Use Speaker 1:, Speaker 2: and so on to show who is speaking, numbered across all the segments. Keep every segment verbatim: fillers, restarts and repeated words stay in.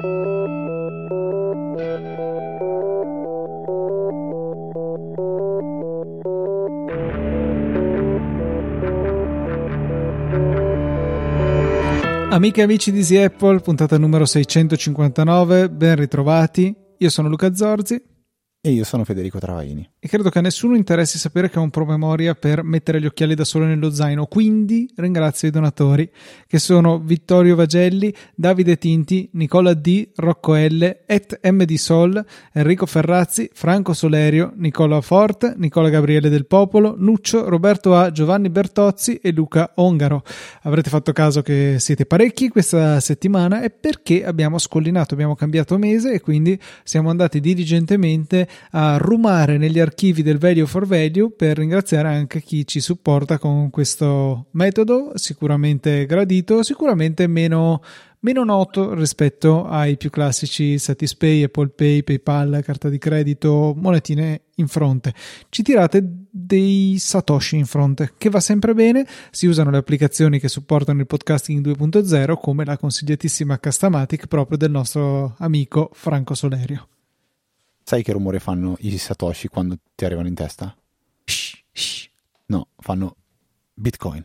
Speaker 1: Amiche e amici di Easy Apple, puntata numero seicentocinquantanove, ben ritrovati. Io sono Luca Zorzi.
Speaker 2: E io sono Federico Travaini.
Speaker 1: E credo che a nessuno interessi sapere che ho un promemoria per mettere gli occhiali da sole nello zaino, quindi ringrazio i donatori, che sono Vittorio Vagelli, Davide Tinti, Nicola D, Rocco L, et M D Sol, Enrico Ferrazzi, Franco Solerio, Nicola Fort, Nicola Gabriele del Popolo, Nuccio, Roberto A, Giovanni Bertozzi e Luca Ongaro. Avrete fatto caso che siete parecchi questa settimana, e perché abbiamo scollinato, abbiamo cambiato mese e quindi siamo andati diligentemente a rumare negli archivi del Value for Value per ringraziare anche chi ci supporta con questo metodo sicuramente gradito, sicuramente meno, meno noto rispetto ai più classici Satispay, Apple Pay, PayPal, carta di credito, monetine in fronte. Ci tirate dei satoshi in fronte, che va sempre bene. Si usano le applicazioni che supportano il podcasting due punto zero, come la consigliatissima Castamatic proprio del nostro amico Franco Solerio.
Speaker 2: Sai che rumore fanno i satoshi quando ti arrivano in testa? Shh, shh. No, fanno Bitcoin.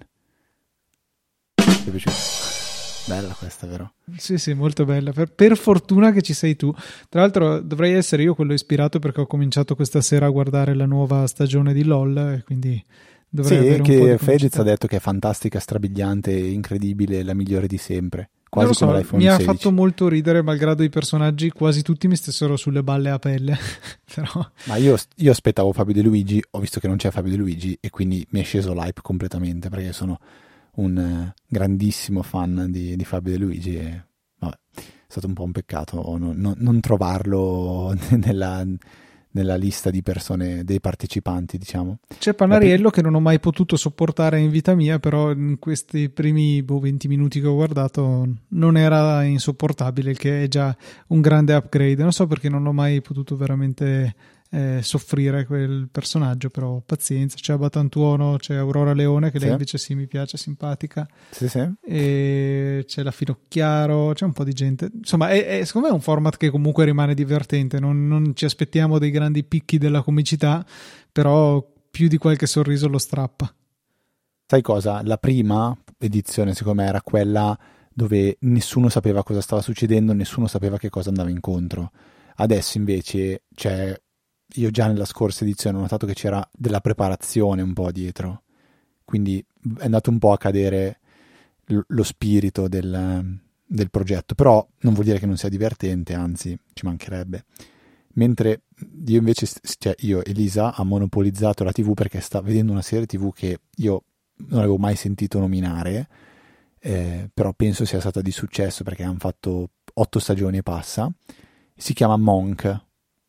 Speaker 2: Ti è piaciuto? Bella questa, vero?
Speaker 1: Sì, sì, molto bella. Per, per fortuna che ci sei tu. Tra l'altro dovrei essere io quello ispirato, perché ho cominciato questa sera a guardare la nuova stagione di LOL e quindi dovrei
Speaker 2: sì,
Speaker 1: avere un
Speaker 2: che
Speaker 1: po' di
Speaker 2: Fedez ha detto che è fantastica, strabiliante, incredibile, la migliore di sempre. Quasi
Speaker 1: so,
Speaker 2: come l'iPhone
Speaker 1: mi
Speaker 2: sedici.
Speaker 1: Ha fatto molto ridere, malgrado i personaggi quasi tutti mi stessero sulle balle a pelle. Però...
Speaker 2: Ma io, io aspettavo Fabio De Luigi, ho visto che non c'è Fabio De Luigi e quindi mi è sceso l'hype completamente, perché sono un uh, grandissimo fan di, di Fabio De Luigi e vabbè, è stato un po' un peccato non, non, non trovarlo nella... nella lista di persone, dei partecipanti, diciamo.
Speaker 1: C'è Panariello che non ho mai potuto sopportare in vita mia, però in questi primi boh, venti minuti che ho guardato non era insopportabile, il che è già un grande upgrade. Non so perché non ho mai potuto veramente eh, soffrire quel personaggio, però pazienza. C'è Abatantuono, c'è Aurora Leone, che
Speaker 2: sì.
Speaker 1: lei invece sì, mi piace, simpatica.
Speaker 2: Sì, sì.
Speaker 1: E c'è la Finocchiaro, c'è un po' di gente. Insomma, è, è, secondo me è un format che comunque rimane divertente. Non, non ci aspettiamo dei grandi picchi della comicità, però più di qualche sorriso lo strappa.
Speaker 2: Sai cosa? La prima edizione, secondo me, era quella dove nessuno sapeva cosa stava succedendo, nessuno sapeva che cosa andava incontro. Adesso invece c'è, io già nella scorsa edizione ho notato che c'era della preparazione un po' dietro, quindi è andato un po' a cadere lo spirito del, del progetto, però non vuol dire che non sia divertente, anzi ci mancherebbe. Mentre io invece, cioè io, Elisa, ha monopolizzato la tivù perché sta vedendo una serie tivù che io non avevo mai sentito nominare, eh, però penso sia stata di successo perché hanno fatto otto stagioni e passa. Si chiama Monk,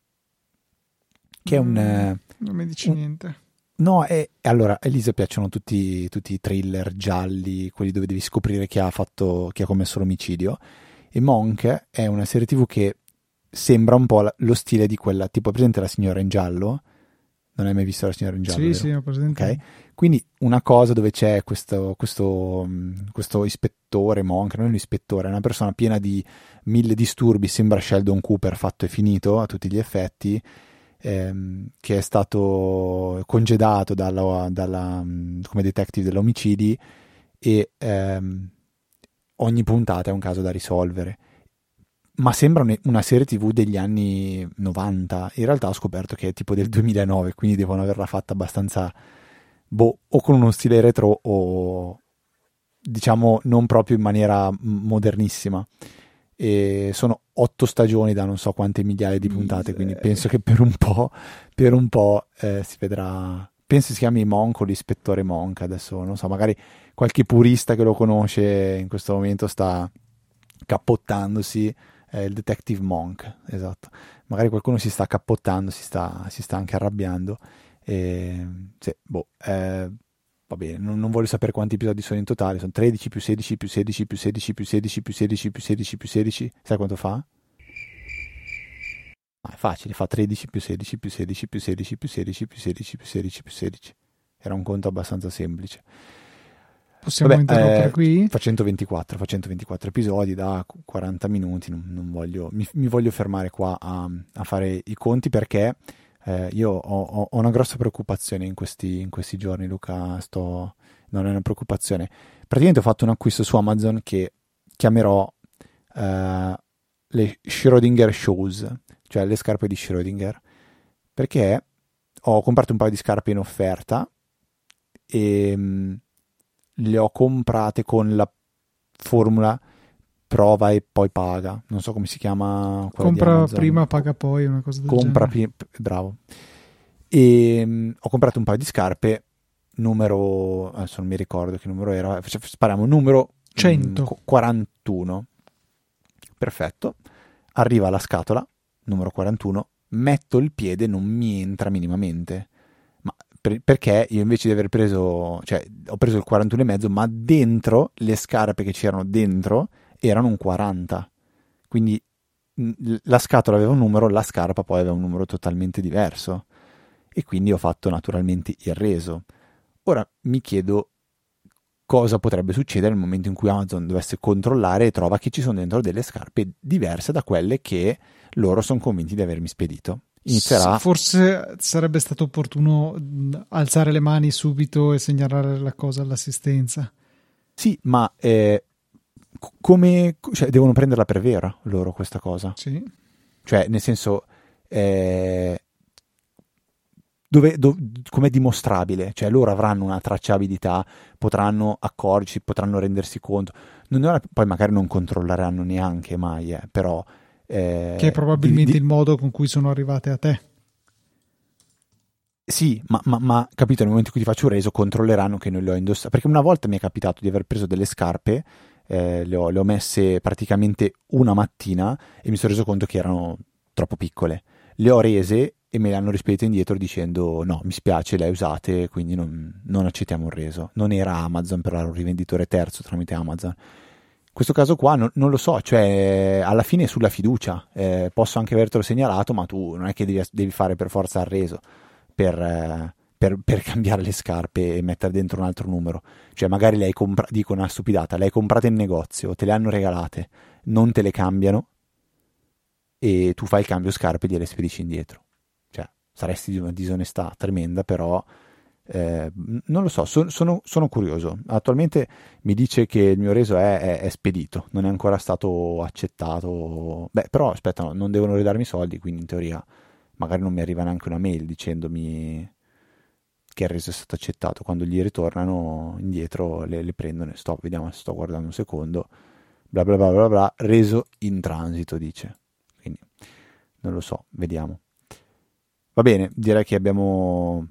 Speaker 2: che è un...
Speaker 1: Mm, non mi dici
Speaker 2: un,
Speaker 1: niente.
Speaker 2: No, e allora a Elisa piacciono tutti, tutti i thriller gialli, quelli dove devi scoprire chi ha fatto, chi ha commesso l'omicidio. E Monk è una serie tivù che sembra un po' la, lo stile di quella, tipo presente La Signora in Giallo? Non hai mai visto La Signora in Giallo?
Speaker 1: Sì,
Speaker 2: vero?
Speaker 1: sì, ho presente.
Speaker 2: Okay. Quindi una cosa dove c'è questo, questo, questo ispettore Monk, non è un ispettore, è una persona piena di mille disturbi, sembra Sheldon Cooper fatto e finito a tutti gli effetti, Ehm, che è stato congedato dalla, dalla, come detective dell'omicidi e ehm, ogni puntata è un caso da risolvere, ma sembra un, una serie tivù degli anni novanta. In realtà ho scoperto che è tipo del duemilanove, quindi devono averla fatta abbastanza boh, o con uno stile retro o diciamo non proprio in maniera modernissima. E sono otto stagioni da non so quante migliaia di puntate, quindi penso che per un po' per un po' eh, si vedrà. Penso si chiami Monk o l'ispettore Monk, adesso non so, magari qualche purista che lo conosce in questo momento sta cappottandosi, eh, il detective Monk, esatto, magari qualcuno si sta cappottando, si sta, si sta anche arrabbiando e, sì, boh, eh, va bene, non, non voglio sapere quanti episodi sono in totale, sono tredici più sedici più sedici più sedici più sedici più sedici più sedici più sedici, sai quanto fa? Ah, è facile, fa tredici più sedici più sedici più sedici più sedici più sedici più sedici più sedici. Era un conto abbastanza semplice.
Speaker 1: Possiamo
Speaker 2: Vabbè,
Speaker 1: interrompere
Speaker 2: eh,
Speaker 1: qui?
Speaker 2: Fa centoventiquattro, fa centoventiquattro episodi da quaranta minuti, non, non voglio, mi, mi voglio fermare qua a, a fare i conti perché eh, io ho, ho, ho una grossa preoccupazione in questi, in questi giorni, Luca, sto, non è una preoccupazione. Praticamente ho fatto un acquisto su Amazon che chiamerò eh, le Schrödinger Shoes, cioè le scarpe di Schrödinger, perché ho comprato un paio di scarpe in offerta e mh, le ho comprate con la formula prova e poi paga, non so come si chiama quella di
Speaker 1: Compra
Speaker 2: Amazon.
Speaker 1: prima, paga poi, una cosa del
Speaker 2: compra
Speaker 1: genere.
Speaker 2: pi- bravo. E mh, ho comprato un paio di scarpe numero, adesso non mi ricordo che numero era, spariamo numero
Speaker 1: cento.
Speaker 2: mh, quarantuno. Perfetto. Arriva la scatola numero quarantuno, metto il piede, non mi entra minimamente. Ma per- perché io invece di aver preso, cioè ho preso il quarantuno e mezzo, ma dentro le scarpe che c'erano dentro erano un quaranta. Quindi mh, la scatola aveva un numero, la scarpa poi aveva un numero totalmente diverso. E quindi ho fatto naturalmente il reso. Ora mi chiedo cosa potrebbe succedere nel momento in cui Amazon dovesse controllare e trova che ci sono dentro delle scarpe diverse da quelle che loro sono convinti di avermi spedito. Inizierà...
Speaker 1: Forse sarebbe stato opportuno mh, alzare le mani subito e segnalare la cosa all'assistenza.
Speaker 2: Sì, ma eh, c- come... Cioè, devono prenderla per vera loro questa cosa.
Speaker 1: Sì.
Speaker 2: Cioè, nel senso... Eh, dove, dove, com'è dimostrabile? Cioè, loro avranno una tracciabilità, potranno accorgersi, potranno rendersi conto. Non è, poi magari non controlleranno neanche mai, eh, però... Eh,
Speaker 1: Che è probabilmente
Speaker 2: di, di...
Speaker 1: il modo con cui sono arrivate a te.
Speaker 2: Sì, ma, ma, ma capito, nel momento in cui ti faccio un reso controlleranno che non le ho indossate. Perché una volta mi è capitato di aver preso delle scarpe, eh, le, ho, le ho messe praticamente una mattina e mi sono reso conto che erano troppo piccole. Le ho rese e me le hanno rispedite indietro dicendo no, mi spiace, le hai usate, quindi non, non accettiamo il reso. Non era Amazon, però era un rivenditore terzo tramite Amazon. In questo caso qua non, non lo so, cioè alla fine è sulla fiducia, eh, posso anche avertelo segnalato, ma tu non è che devi, devi fare per forza il reso per, eh, per, per cambiare le scarpe e mettere dentro un altro numero. Cioè magari le hai comprate, dico una stupidata, le hai comprate in negozio, te le hanno regalate, non te le cambiano e tu fai il cambio scarpe e gliele spedisci indietro. Cioè saresti di una disonestà tremenda, però... Eh, non lo so, so, sono, sono curioso. Attualmente mi dice che il mio reso è, è, è spedito, non è ancora stato accettato. Beh, però aspetta, no, non devono ridarmi i soldi, quindi in teoria magari non mi arriva neanche una mail dicendomi che il reso è stato accettato. Quando gli ritornano indietro le, le prendono. Sto, vediamo, sto guardando un secondo. Bla bla bla bla bla, reso in transito dice. Quindi non lo so, vediamo. Va bene, direi che abbiamo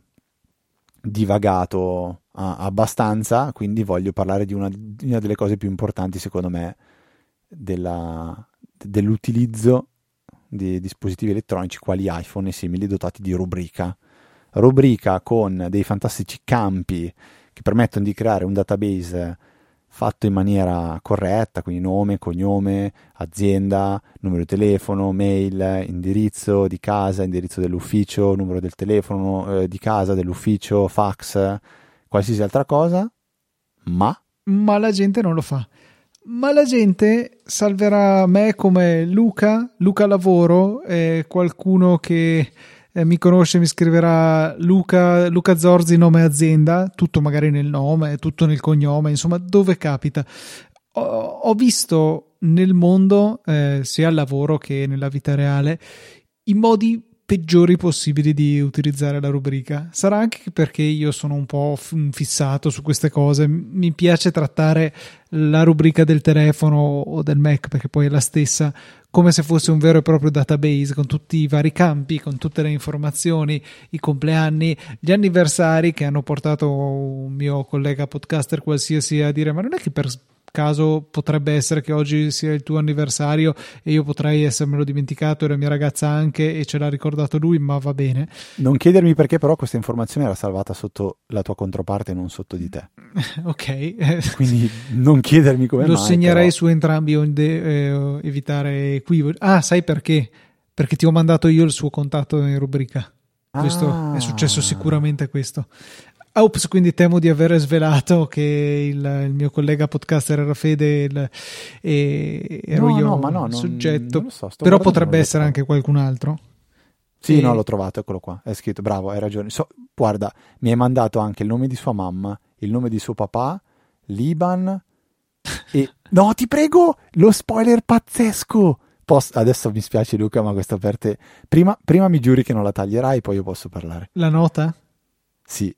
Speaker 2: divagato a, abbastanza, quindi voglio parlare di una, di una delle cose più importanti secondo me della, dell'utilizzo di dispositivi elettronici quali iPhone e simili dotati di rubrica rubrica con dei fantastici campi che permettono di creare un database fatto in maniera corretta, quindi nome, cognome, azienda, numero di telefono, mail, indirizzo di casa, indirizzo dell'ufficio, numero del telefono eh, di casa, dell'ufficio, fax, qualsiasi altra cosa, ma...
Speaker 1: Ma la gente non lo fa. Ma la gente salverà me come Luca, Luca Lavoro, eh, qualcuno che... Eh, mi conosce, mi scriverà Luca, Luca Zorzi nome azienda, tutto magari nel nome, tutto nel cognome, insomma dove capita. Ho, ho visto nel mondo, eh, sia al lavoro che nella vita reale, i modi peggiori possibili di utilizzare la rubrica. Sarà anche perché io sono un po' fissato su queste cose, mi piace trattare la rubrica del telefono o del Mac, perché poi è la stessa, come se fosse un vero e proprio database con tutti i vari campi, con tutte le informazioni, i compleanni, gli anniversari, che hanno portato un mio collega podcaster qualsiasi a dire ma non è che per caso potrebbe essere che oggi sia il tuo anniversario e io potrei essermelo dimenticato e la mia ragazza anche e ce l'ha ricordato lui, ma va bene.
Speaker 2: Non chiedermi perché, però questa informazione era salvata sotto la tua controparte e non sotto di te.
Speaker 1: Ok.
Speaker 2: Quindi non chiedermi come
Speaker 1: lo
Speaker 2: mai. Lo
Speaker 1: segnerei
Speaker 2: però...
Speaker 1: su entrambi onde eh, evitare equivoci. Ah, sai perché? Perché ti ho mandato io il suo contatto in rubrica. Questo
Speaker 2: ah.
Speaker 1: è successo sicuramente questo. Ah, ops, quindi temo di aver svelato che il, il mio collega podcaster era Fede il, e ero
Speaker 2: no,
Speaker 1: io
Speaker 2: no, ma no,
Speaker 1: il
Speaker 2: non,
Speaker 1: soggetto,
Speaker 2: non lo so, sto
Speaker 1: però
Speaker 2: guardando,
Speaker 1: potrebbe
Speaker 2: non lo
Speaker 1: essere
Speaker 2: trovo.
Speaker 1: anche qualcun altro.
Speaker 2: Sì,
Speaker 1: E-
Speaker 2: no, l'ho trovato, eccolo qua, è scritto, bravo, hai ragione. So, guarda, mi hai mandato anche il nome di sua mamma, il nome di suo papà, l'Iban e... No, ti prego, lo spoiler pazzesco! Posso- Adesso mi spiace Luca, ma questo per te. Prima, prima mi giuri che non la taglierai, poi io posso parlare.
Speaker 1: La nota?
Speaker 2: Sì.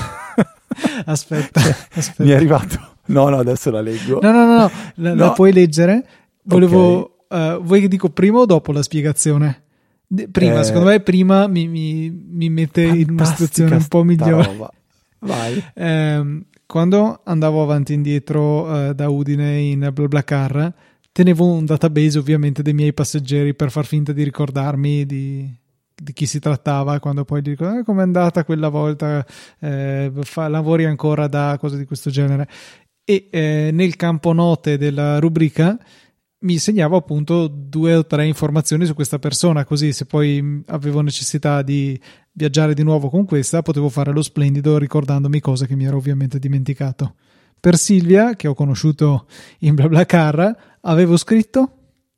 Speaker 1: Aspetta, aspetta.
Speaker 2: Mi è arrivato. No, no, adesso la leggo.
Speaker 1: No, no, no, no, la,
Speaker 2: No.
Speaker 1: la puoi leggere. Volevo...
Speaker 2: Ok.
Speaker 1: eh, vuoi che dico prima o dopo la spiegazione? De- Prima,
Speaker 2: Eh,
Speaker 1: secondo me prima mi, mi- mi mette in una
Speaker 2: Fantastica
Speaker 1: situazione un po'
Speaker 2: sta
Speaker 1: migliore.
Speaker 2: roba. Vai.
Speaker 1: Ehm, quando andavo avanti e indietro eh, da Udine in BlaBlaCar, tenevo un database ovviamente dei miei passeggeri per far finta di ricordarmi di, di chi si trattava, quando poi dico eh, com'è andata quella volta, eh, fa- lavori ancora da cose di questo genere. E eh, nel campo note della rubrica mi segnavo appunto due o tre informazioni su questa persona, così se poi mh, avevo necessità di viaggiare di nuovo con questa potevo fare lo splendido ricordandomi cose che mi ero ovviamente dimenticato. Per Silvia, che ho conosciuto in BlaBlaCar, avevo scritto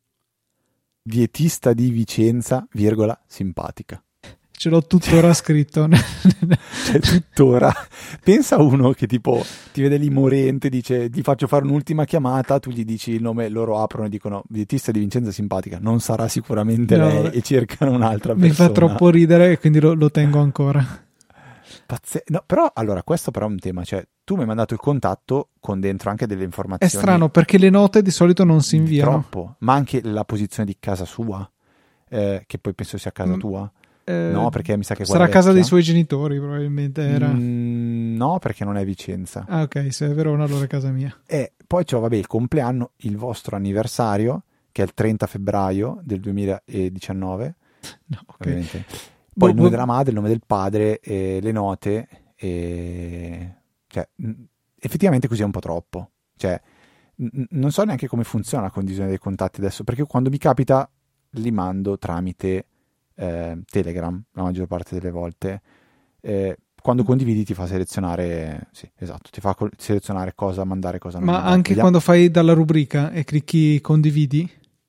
Speaker 2: Dietista di Vicenza, virgola, simpatica.
Speaker 1: ce l'ho tuttora scritto.
Speaker 2: Cioè, tuttora. Pensa a uno che tipo ti vede lì morente, dice ti faccio fare un'ultima chiamata, tu gli dici il nome, loro aprono e dicono dietista di Vicenza simpatica, non sarà sicuramente
Speaker 1: No,
Speaker 2: lei
Speaker 1: vabbè.
Speaker 2: e cercano un'altra
Speaker 1: Mi
Speaker 2: persona.
Speaker 1: fa troppo ridere e quindi lo, lo tengo ancora.
Speaker 2: Pazze- no, però allora questo però è un tema, cioè tu mi hai mandato il contatto con dentro anche delle
Speaker 1: È
Speaker 2: informazioni
Speaker 1: strano perché le note di solito non si inviano.
Speaker 2: troppo, ma anche la posizione di casa sua, eh, che poi penso sia casa
Speaker 1: Mm,
Speaker 2: tua.
Speaker 1: eh,
Speaker 2: No, perché mi sa che
Speaker 1: sarà
Speaker 2: quella
Speaker 1: a casa
Speaker 2: vecchia.
Speaker 1: dei suoi genitori probabilmente era.
Speaker 2: Mm, no, perché non è Vicenza.
Speaker 1: Ah, ok, se è Verona allora è casa mia.
Speaker 2: E poi c'ho, vabbè, il compleanno, il vostro anniversario, che è il trenta febbraio del duemiladiciannove,
Speaker 1: No, ok.
Speaker 2: ovviamente.
Speaker 1: Boh,
Speaker 2: Poi il nome
Speaker 1: boh,
Speaker 2: della madre, il nome del padre, e le note, e... cioè, mh, effettivamente così è un po' troppo. Cioè, n- non so neanche come funziona la condivisione dei contatti adesso, perché quando mi capita li mando tramite eh, Telegram, la maggior parte delle volte. Eh, quando condividi ti fa selezionare, sì, esatto, ti fa col- selezionare cosa mandare, cosa non
Speaker 1: ma
Speaker 2: mandare.
Speaker 1: anche
Speaker 2: Vediamo.
Speaker 1: quando fai dalla rubrica e clicchi condividi,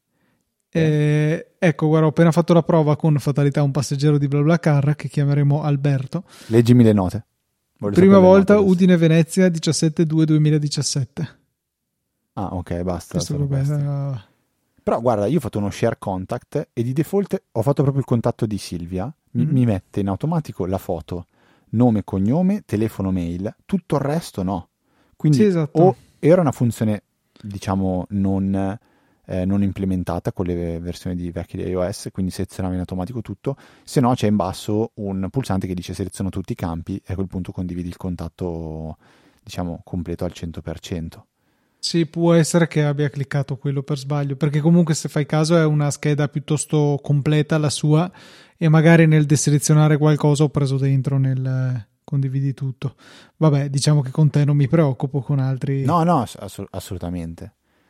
Speaker 1: eh, ecco, guarda, ho appena fatto la prova con fatalità un passeggero di BlaBlaCar che chiameremo Alberto.
Speaker 2: Leggimi le note. Voglio
Speaker 1: Prima
Speaker 2: sapere le
Speaker 1: volta
Speaker 2: note adesso.
Speaker 1: Udine-Venezia diciassette due duemiladiciassette.
Speaker 2: Ah, ok, basta.
Speaker 1: Questo
Speaker 2: solo
Speaker 1: vabbè,
Speaker 2: queste.
Speaker 1: era-
Speaker 2: Però guarda, io ho fatto uno share contact e di default ho fatto proprio il contatto di Silvia. Mi,
Speaker 1: Mhm.
Speaker 2: mi mette in automatico la foto, nome, cognome, telefono, mail. Tutto il resto no. Quindi
Speaker 1: Sì, esatto.
Speaker 2: o era una funzione, diciamo, non, eh, non implementata con le versioni di vecchie di iOS, quindi selezionava in automatico tutto, se no c'è in basso un pulsante che dice seleziono tutti i campi e a quel punto condividi il contatto, diciamo, completo al cento per cento.
Speaker 1: Sì, può essere che abbia cliccato quello per sbaglio, perché comunque se fai caso è una scheda piuttosto completa la sua e magari nel deselezionare qualcosa ho preso dentro nel eh, condividi tutto. Vabbè, diciamo che con te non mi preoccupo, con altri.
Speaker 2: No, no, ass- ass- assolutamente.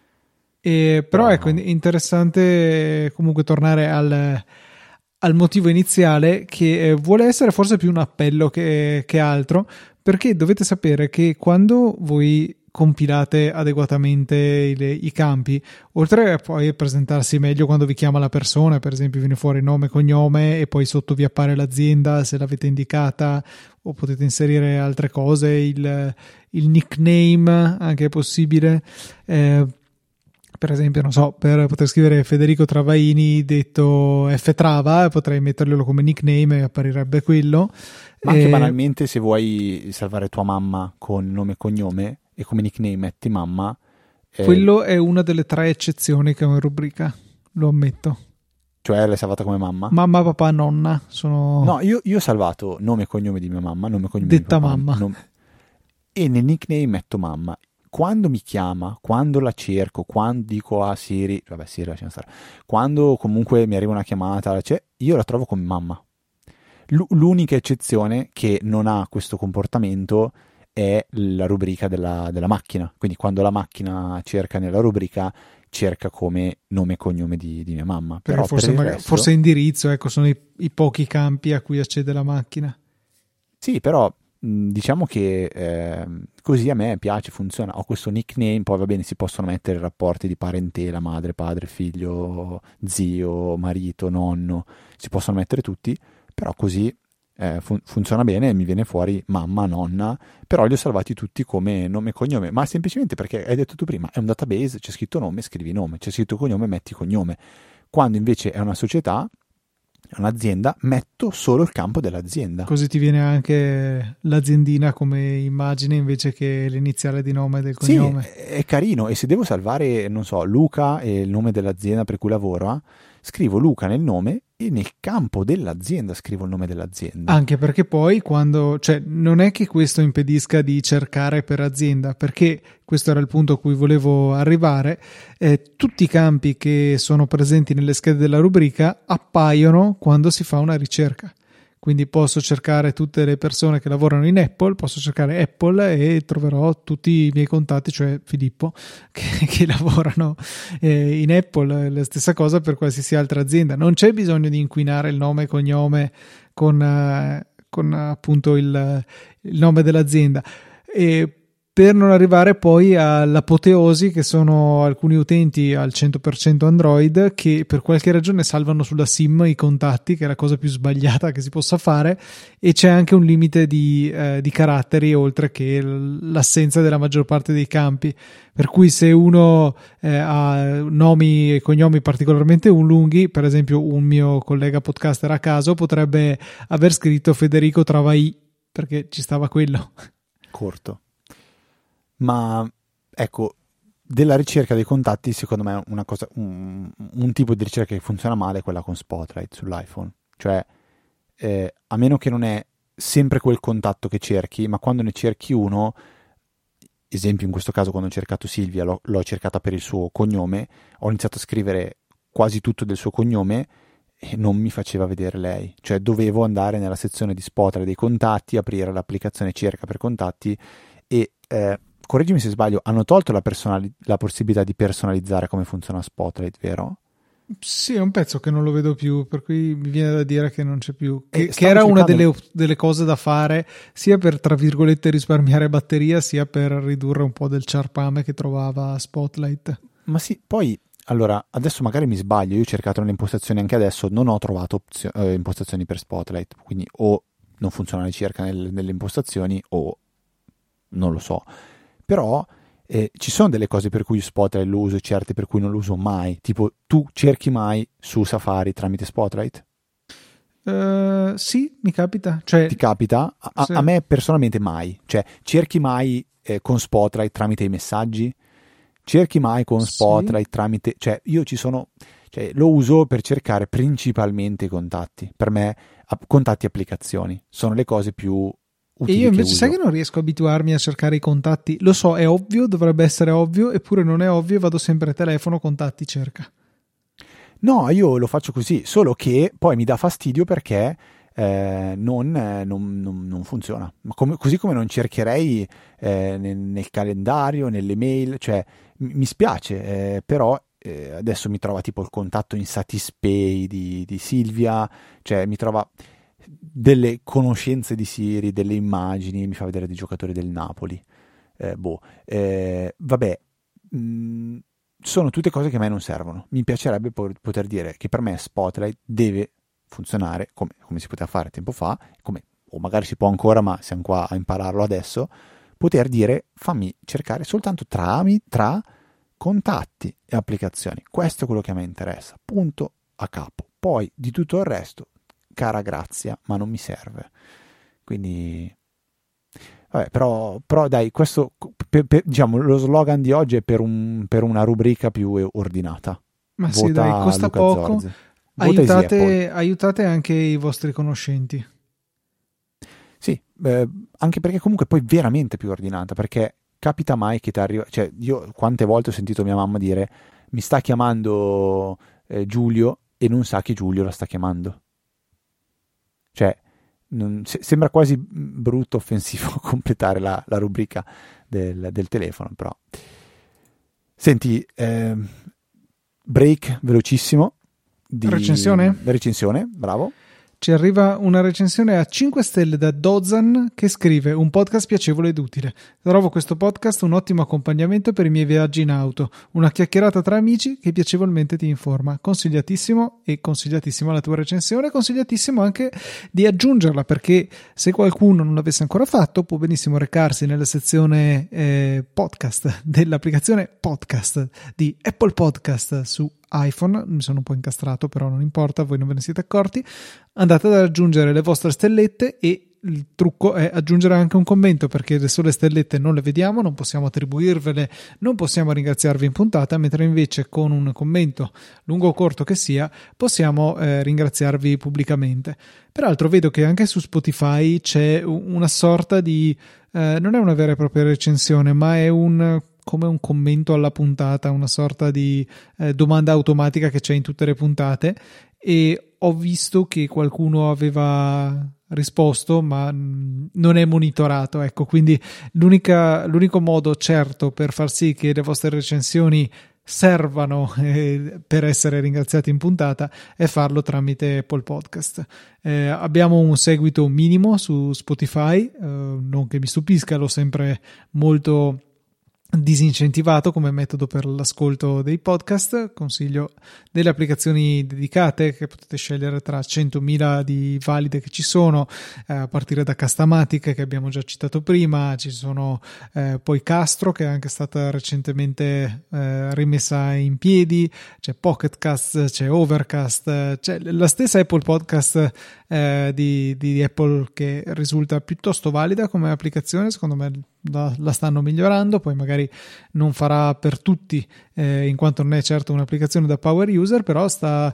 Speaker 1: E, però
Speaker 2: No,
Speaker 1: ecco,
Speaker 2: no.
Speaker 1: è interessante comunque tornare al, al motivo iniziale che eh, vuole essere forse più un appello che, che altro, perché dovete sapere che quando voi compilate adeguatamente i, i campi, oltre a poi presentarsi meglio quando vi chiama la persona, per esempio viene fuori nome, cognome e poi sotto vi appare l'azienda se l'avete indicata, o potete inserire altre cose, il, il nickname anche è possibile. Eh, per esempio, non so, per poter scrivere Federico Travaini detto F Trava, potrei metterlo come nickname e apparirebbe quello.
Speaker 2: Ma anche
Speaker 1: Eh,
Speaker 2: banalmente se vuoi salvare tua mamma con nome e cognome e come nickname metti mamma, eh,
Speaker 1: quello è una delle tre eccezioni che ho in rubrica, lo ammetto.
Speaker 2: cioè l'hai salvata come mamma?
Speaker 1: Mamma, papà, nonna sono
Speaker 2: No, io, io ho salvato nome e cognome di mia mamma, nome e cognome
Speaker 1: detta
Speaker 2: di papà,
Speaker 1: mamma.
Speaker 2: nome- e nel nickname metto mamma. Quando mi chiama, quando la cerco, quando dico a Siri, vabbè Siri lasciamo stare, quando comunque mi arriva una chiamata, cioè, io la trovo come mamma. L- l'unica eccezione che non ha questo comportamento è la rubrica della, della macchina, quindi quando la macchina cerca nella rubrica cerca come nome e cognome di, di mia mamma.
Speaker 1: Perché
Speaker 2: Però
Speaker 1: forse,
Speaker 2: per il
Speaker 1: magari-
Speaker 2: resto-
Speaker 1: forse indirizzo, ecco, sono i, i pochi campi a cui accede la macchina.
Speaker 2: Sì, però mh, diciamo che eh, così a me piace, funziona. Ho questo nickname, poi va bene, si possono mettere rapporti di parentela, madre, padre, figlio, zio, marito, nonno, si possono mettere tutti, però così eh, fun- funziona bene e mi viene fuori mamma, nonna, però li ho salvati tutti come nome e cognome, ma semplicemente perché hai detto tu prima, è un database, c'è scritto nome, scrivi nome, c'è scritto cognome, metti cognome. Quando invece è una società, è un'azienda, metto solo il campo dell'azienda.
Speaker 1: Così ti viene anche l'aziendina come immagine invece che l'iniziale di nome del cognome.
Speaker 2: Sì, è carino. E se devo salvare, non so, Luca e il nome dell'azienda per cui lavora, scrivo Luca nel nome e nel campo dell'azienda scrivo il nome dell'azienda.
Speaker 1: Anche perché poi quando, cioè non è che questo impedisca di cercare per azienda, perché questo era il punto a cui volevo arrivare, eh, tutti i campi che sono presenti nelle schede della rubrica appaiono quando si fa una ricerca. Quindi posso cercare tutte le persone che lavorano in Apple, posso cercare Apple e troverò tutti i miei contatti, cioè Filippo, che, che lavorano eh, in Apple. La stessa cosa per qualsiasi altra azienda. Non c'è bisogno di inquinare il nome e cognome con, eh, con appunto il, il nome dell'azienda. E per non arrivare poi all'apoteosi che sono alcuni utenti al cento per cento Android che per qualche ragione salvano sulla SIM i contatti, che è la cosa più sbagliata che si possa fare, e c'è anche un limite di, eh, di caratteri oltre che l'assenza della maggior parte dei campi, per cui se uno eh, ha nomi e cognomi particolarmente lunghi, per esempio un mio collega podcaster a caso potrebbe aver scritto Federico Travai perché ci stava quello
Speaker 2: corto. Ma ecco, della ricerca dei contatti, secondo me una cosa, un, un tipo di ricerca che funziona male è quella con Spotlight sull'iPhone. Cioè, eh, a meno che non è sempre quel contatto che cerchi, ma quando ne cerchi uno, esempio in questo caso quando ho cercato Silvia, l'ho, l'ho cercata per il suo cognome, ho iniziato a scrivere quasi tutto del suo cognome e non mi faceva vedere lei. Cioè dovevo andare nella sezione di Spotlight dei contatti, aprire l'applicazione cerca per contatti e... Eh, correggimi se sbaglio, hanno tolto la, personali- la possibilità di personalizzare come funziona Spotlight, vero?
Speaker 1: Sì, è un pezzo che non lo vedo più, per cui mi viene da dire che non c'è più. Che,
Speaker 2: Eh,
Speaker 1: che
Speaker 2: stavo
Speaker 1: era una
Speaker 2: cercando-
Speaker 1: delle, delle cose da fare, sia per, tra virgolette, risparmiare batteria, sia per ridurre un po' del ciarpame che trovava Spotlight.
Speaker 2: Ma sì, poi, allora, adesso magari mi sbaglio, io ho cercato nelle impostazioni anche adesso, non ho trovato opzio- eh, impostazioni per Spotlight, quindi o non funziona la ricerca nel- nelle impostazioni o non lo so. Però eh, ci sono delle cose per cui Spotlight lo uso e certe per cui non lo uso mai. Tipo, tu cerchi mai su Safari tramite Spotlight?
Speaker 1: Uh, sì, mi capita. Cioè,
Speaker 2: Ti capita? A,
Speaker 1: sì.
Speaker 2: a me personalmente mai. Cioè, cerchi mai eh, con Spotlight tramite i messaggi? Cerchi mai con
Speaker 1: Sì.
Speaker 2: Spotlight tramite... Cioè, io ci sono... Cioè, lo uso per cercare principalmente i contatti. Per me, a- contatti e applicazioni. Sono le cose più...
Speaker 1: E io invece
Speaker 2: che
Speaker 1: sai
Speaker 2: uso.
Speaker 1: che non riesco a abituarmi a cercare i contatti. Lo so, è ovvio, dovrebbe essere ovvio, eppure non è ovvio e vado sempre a telefono, contatti, cerca.
Speaker 2: No, io lo faccio così, solo che poi mi dà fastidio perché eh, non, eh, non, non, non funziona. Ma come, così come non cercherei eh, nel, nel calendario, nelle mail, cioè mi, mi spiace, eh, però eh, adesso mi trova tipo il contatto in Satispay di, di Silvia, cioè mi trova delle conoscenze di Siri, delle immagini, mi fa vedere dei giocatori del Napoli. Eh, boh, eh, vabbè, mh, sono tutte cose che a me non servono. Mi piacerebbe po- poter dire che per me Spotlight deve funzionare come, come si poteva fare tempo fa, come, o magari si può ancora, ma siamo qua a impararlo adesso, poter dire fammi cercare soltanto tra, tra contatti e applicazioni. Questo è quello che a me interessa, punto a capo. Poi di tutto il resto, cara grazia, ma non mi serve. Quindi... Vabbè, però, però dai, questo per, per, diciamo lo slogan di oggi è per, un, per una rubrica più ordinata.
Speaker 1: Ma
Speaker 2: Vota
Speaker 1: sì, dai, costa
Speaker 2: Luca
Speaker 1: poco.
Speaker 2: Zorzi. Vota Easy
Speaker 1: Aiutate,
Speaker 2: Apple.
Speaker 1: aiutate anche i vostri conoscenti.
Speaker 2: Sì, eh, anche perché comunque poi veramente più ordinata, perché capita mai che ti arriva, cioè io quante volte ho sentito mia mamma dire mi sta chiamando eh, Giulio e non sa che Giulio la sta chiamando. Cioè Non, se, sembra quasi brutto, offensivo completare la, la rubrica del, del telefono, però senti, eh, break velocissimo di
Speaker 1: Recensione?
Speaker 2: recensione, bravo.
Speaker 1: Ci arriva una recensione a cinque stelle da Dozan che scrive: un podcast piacevole ed utile. Trovo questo podcast un ottimo accompagnamento per i miei viaggi in auto, una chiacchierata tra amici che piacevolmente ti informa. Consigliatissimo, e consigliatissimo la tua recensione, consigliatissimo anche di aggiungerla, perché se qualcuno non l'avesse ancora fatto può benissimo recarsi nella sezione eh, podcast dell'applicazione podcast di Apple Podcast su iPhone. Mi sono un po' incastrato, però non importa, voi non ve ne siete accorti. Andate ad aggiungere le vostre stellette e il trucco è aggiungere anche un commento, perché le sole stellette non le vediamo, non possiamo attribuirvele, non possiamo ringraziarvi in puntata, mentre invece con un commento lungo o corto che sia possiamo eh, ringraziarvi pubblicamente. Peraltro vedo che anche su Spotify c'è una sorta di eh, non è una vera e propria recensione, ma è un come un commento alla puntata, una sorta di eh, domanda automatica che c'è in tutte le puntate, e ho visto che qualcuno aveva risposto, ma non è monitorato, ecco, quindi l'unica, l'unico modo certo per far sì che le vostre recensioni servano eh, per essere ringraziati in puntata è farlo tramite Apple Podcast. Eh, abbiamo un seguito minimo su Spotify, eh, non che mi stupisca, l'ho sempre molto disincentivato come metodo per l'ascolto dei podcast. Consiglio delle applicazioni dedicate che potete scegliere tra centomila di valide che ci sono, eh, a partire da Castamatic che abbiamo già citato prima. Ci sono eh, poi Castro, che è anche stata recentemente eh, rimessa in piedi, c'è Pocket Cast, c'è Overcast, c'è la stessa Apple Podcast eh, di, di Apple, che risulta piuttosto valida come applicazione. Secondo me la, la stanno migliorando, poi magari non farà per tutti eh, in quanto non è certo un'applicazione da power user, però sta,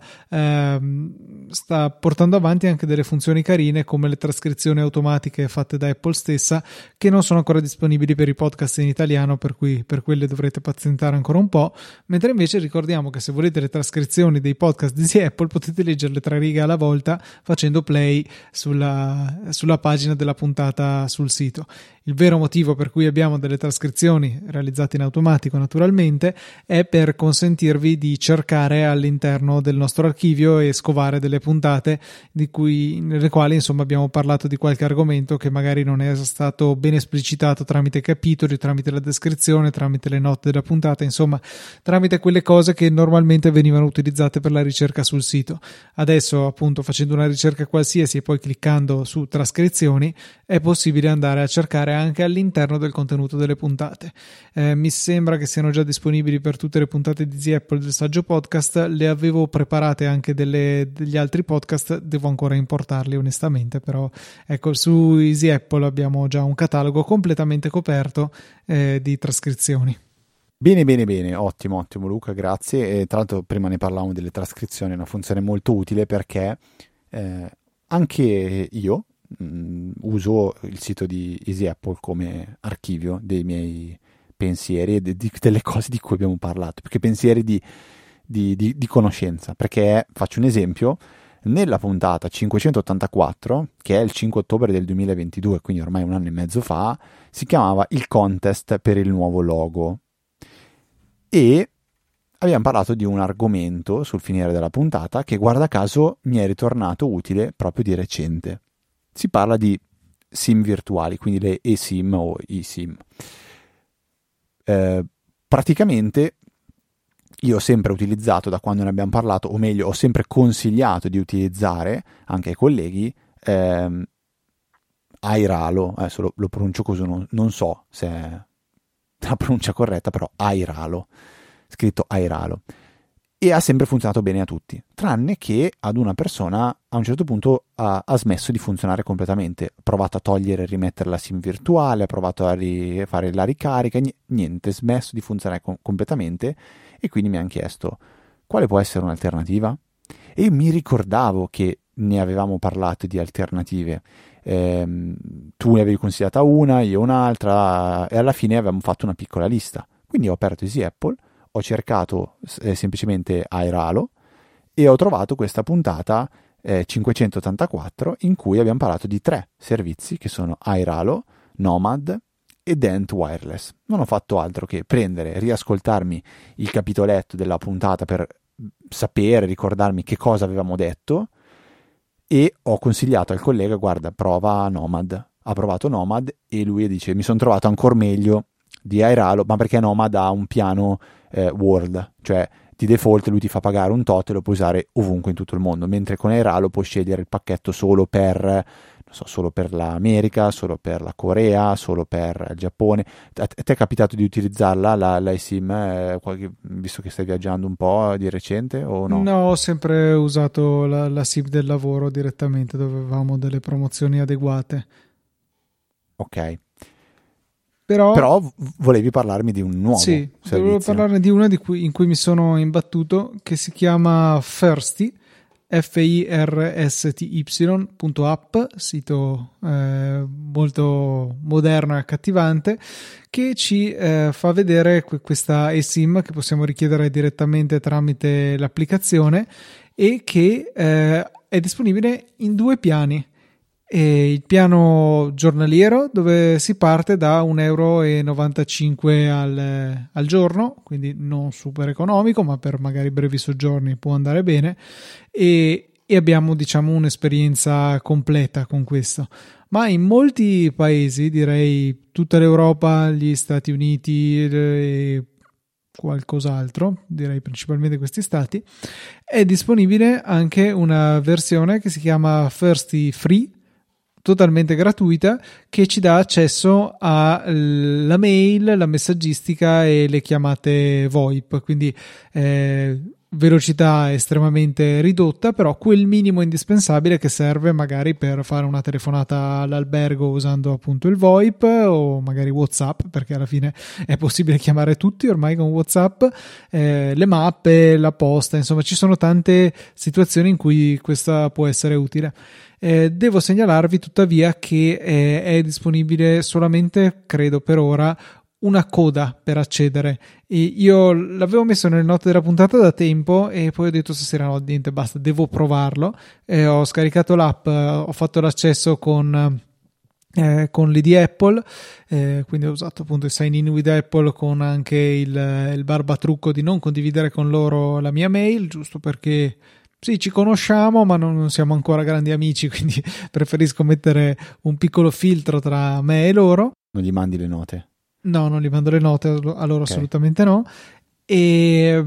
Speaker 1: ehm, sta portando avanti anche delle funzioni carine come le trascrizioni automatiche fatte da Apple stessa, che non sono ancora disponibili per i podcast in italiano, per cui per quelle dovrete pazientare ancora un po', mentre invece ricordiamo che se volete le trascrizioni dei podcast di Apple potete leggerle tre righe alla volta facendo play sulla, sulla pagina della puntata sul sito. Il vero motivo per cui abbiamo delle trascrizioni realizzate in automatico, naturalmente, è per consentirvi di cercare all'interno del nostro archivio e scovare delle puntate di cui, nelle quali insomma abbiamo parlato di qualche argomento che magari non è stato ben esplicitato tramite capitoli, tramite la descrizione, tramite le note della puntata, insomma tramite quelle cose che normalmente venivano utilizzate per la ricerca sul sito. Adesso, appunto, facendo una ricerca qualsiasi e poi cliccando su trascrizioni, è possibile andare a cercare anche all'interno del contenuto delle puntate. Eh, mi sembra che siano già disponibili per tutte le puntate di Easy Apple del Saggio Podcast. Le avevo preparate anche delle, degli altri podcast, devo ancora importarli onestamente, però ecco, su Easy Apple abbiamo già un catalogo completamente coperto eh, di trascrizioni.
Speaker 2: Bene, bene, bene, ottimo, ottimo Luca, grazie. E tra l'altro prima ne parlavamo delle trascrizioni, è una funzione molto utile perché eh, anche io mh, uso il sito di Easy Apple come archivio dei miei pensieri e de- di, delle cose di cui abbiamo parlato, perché pensieri di, di, di, di conoscenza, perché faccio un esempio, nella puntata cinquecentottantaquattro, che è il cinque ottobre del duemilaventidue, quindi ormai un anno e mezzo fa, si chiamava il contest per il nuovo logo. E abbiamo parlato di un argomento sul finire della puntata che, guarda caso, mi è ritornato utile proprio di recente. Si parla di SIM virtuali, quindi le eSIM o eSIM. Eh, praticamente io ho sempre utilizzato, da quando ne abbiamo parlato, o meglio, ho sempre consigliato di utilizzare anche ai colleghi ehm, Airalo, adesso lo, lo pronuncio così, non, non so se è la pronuncia corretta, però Airalo, scritto Airalo, e ha sempre funzionato bene a tutti, tranne che ad una persona a un certo punto ha, ha smesso di funzionare completamente. Ha provato a togliere e rimettere la SIM virtuale, ha provato a ri- fare la ricarica, niente, smesso di funzionare com- completamente, e quindi mi hanno chiesto quale può essere un'alternativa, e io mi ricordavo che ne avevamo parlato di alternative. Eh, tu ne avevi consigliata una, io un'altra, e alla fine avevamo fatto una piccola lista. Quindi ho aperto Easy Apple, ho cercato eh, semplicemente Airalo e ho trovato questa puntata eh, cinquecentottantaquattro in cui abbiamo parlato di tre servizi che sono Airalo, Nomad e Dent Wireless. Non ho fatto altro che prendere, riascoltarmi il capitoletto della puntata per sapere, ricordarmi che cosa avevamo detto, e ho consigliato al collega, guarda, prova Nomad. Ha provato Nomad e lui dice, mi sono trovato ancora meglio di Airalo, ma perché Nomad ha un piano eh, World, cioè di default lui ti fa pagare un tot e lo puoi usare ovunque in tutto il mondo, mentre con Airalo puoi scegliere il pacchetto solo per, non so, solo per l'America, solo per la Corea, solo per il Giappone. A te è capitato di utilizzarla la, la eSIM, eh, qualche, visto che stai viaggiando un po' di recente o no?
Speaker 1: No, ho sempre usato la, la SIM del lavoro direttamente, dove avevamo delle promozioni adeguate.
Speaker 2: Ok.
Speaker 1: Però,
Speaker 2: Però volevi parlarmi di un nuovo
Speaker 1: sì,
Speaker 2: servizio.
Speaker 1: dovevo parlarne di una di cui, in cui mi sono imbattuto, che si chiama Firsty, F I R S T Y punto app, sito eh, molto moderno e accattivante, che ci eh, fa vedere que- questa eSIM che possiamo richiedere direttamente tramite l'applicazione e che eh, è disponibile in due piani. E il piano giornaliero, dove si parte da un euro e novantacinque al, al giorno, quindi non super economico, ma per magari brevi soggiorni può andare bene, e, e abbiamo, diciamo, un'esperienza completa con questo. Ma in molti paesi, direi tutta l'Europa, gli Stati Uniti e qualcos'altro, direi principalmente questi stati, è disponibile anche una versione che si chiama Firsty Free, totalmente gratuita, che ci dà accesso alla mail, la messaggistica e le chiamate VoIP, quindi eh, velocità estremamente ridotta, però quel minimo indispensabile che serve magari per fare una telefonata all'albergo usando appunto il VoIP, o magari WhatsApp, perché alla fine è possibile chiamare tutti ormai con WhatsApp, eh, le mappe, la posta, insomma ci sono tante situazioni in cui questa può essere utile. Eh, devo segnalarvi tuttavia che eh, è disponibile solamente, credo per ora, una coda per accedere. E io l'avevo messo nelle note della puntata da tempo e poi ho detto stasera no, niente, basta, devo provarlo. Eh, ho scaricato l'app, ho fatto l'accesso con Eh, con l'I D Apple, eh, quindi ho usato appunto il sign in with Apple, con anche il, il barbatrucco di non condividere con loro la mia mail, giusto perché sì, ci conosciamo ma non, non siamo ancora grandi amici, quindi preferisco mettere un piccolo filtro tra me e loro.
Speaker 2: Non gli mandi le note?
Speaker 1: No, non gli mando le note a loro, okay. Assolutamente no. E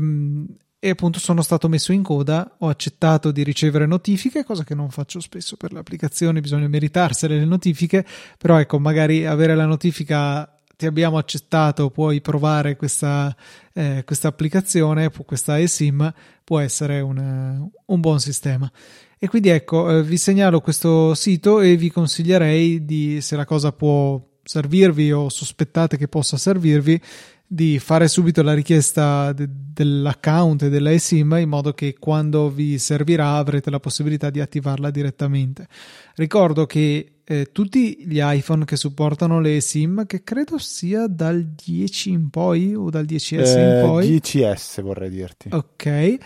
Speaker 1: E appunto sono stato messo in coda, ho accettato di ricevere notifiche, cosa che non faccio spesso per le applicazioni, bisogna meritarsele le notifiche, però ecco, magari avere la notifica ti abbiamo accettato, puoi provare questa, eh, questa applicazione, questa eSIM, può essere un, un buon sistema. E quindi ecco, eh, vi segnalo questo sito e vi consiglierei di, se la cosa può servirvi o sospettate che possa servirvi, di fare subito la richiesta de- dell'account e della eSIM, in modo che quando vi servirà avrete la possibilità di attivarla direttamente. Ricordo che eh, tutti gli iPhone che supportano le eSIM, che credo sia dal dieci in poi o dal dieci S
Speaker 2: eh,
Speaker 1: in poi,
Speaker 2: dieci S vorrei dirti,
Speaker 1: ok,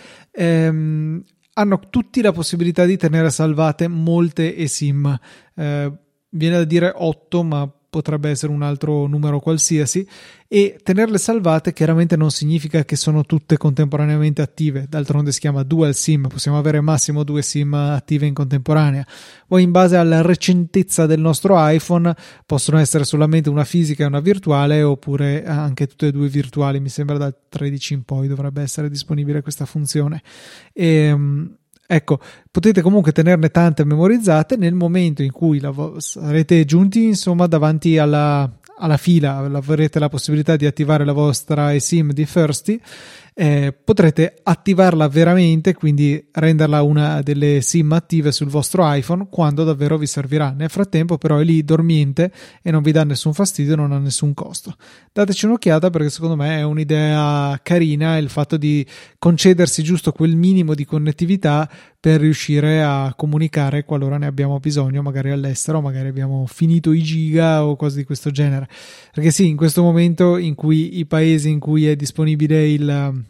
Speaker 1: ehm, hanno tutti la possibilità di tenere salvate molte eSIM, eh, viene da dire otto, ma potrebbe essere un altro numero qualsiasi, e tenerle salvate chiaramente non significa che sono tutte contemporaneamente attive, d'altronde si chiama dual SIM, possiamo avere massimo due SIM attive in contemporanea. Poi in base alla recentezza del nostro iPhone possono essere solamente una fisica e una virtuale, oppure anche tutte e due virtuali, mi sembra dal tredici in poi dovrebbe essere disponibile questa funzione. E ecco, potete comunque tenerne tante memorizzate. Nel momento in cui la vo- sarete giunti insomma davanti alla, alla fila, avrete la possibilità di attivare la vostra eSIM di Firsty, eh, potrete attivarla veramente, quindi renderla una delle SIM attive sul vostro iPhone quando davvero vi servirà. Nel frattempo però è lì dormiente e non vi dà nessun fastidio, non ha nessun costo. Dateci un'occhiata, perché secondo me è un'idea carina il fatto di concedersi giusto quel minimo di connettività per riuscire a comunicare qualora ne abbiamo bisogno, magari all'estero, magari abbiamo finito i giga o cose di questo genere. Perché sì, in questo momento in cui i paesi in cui è disponibile il,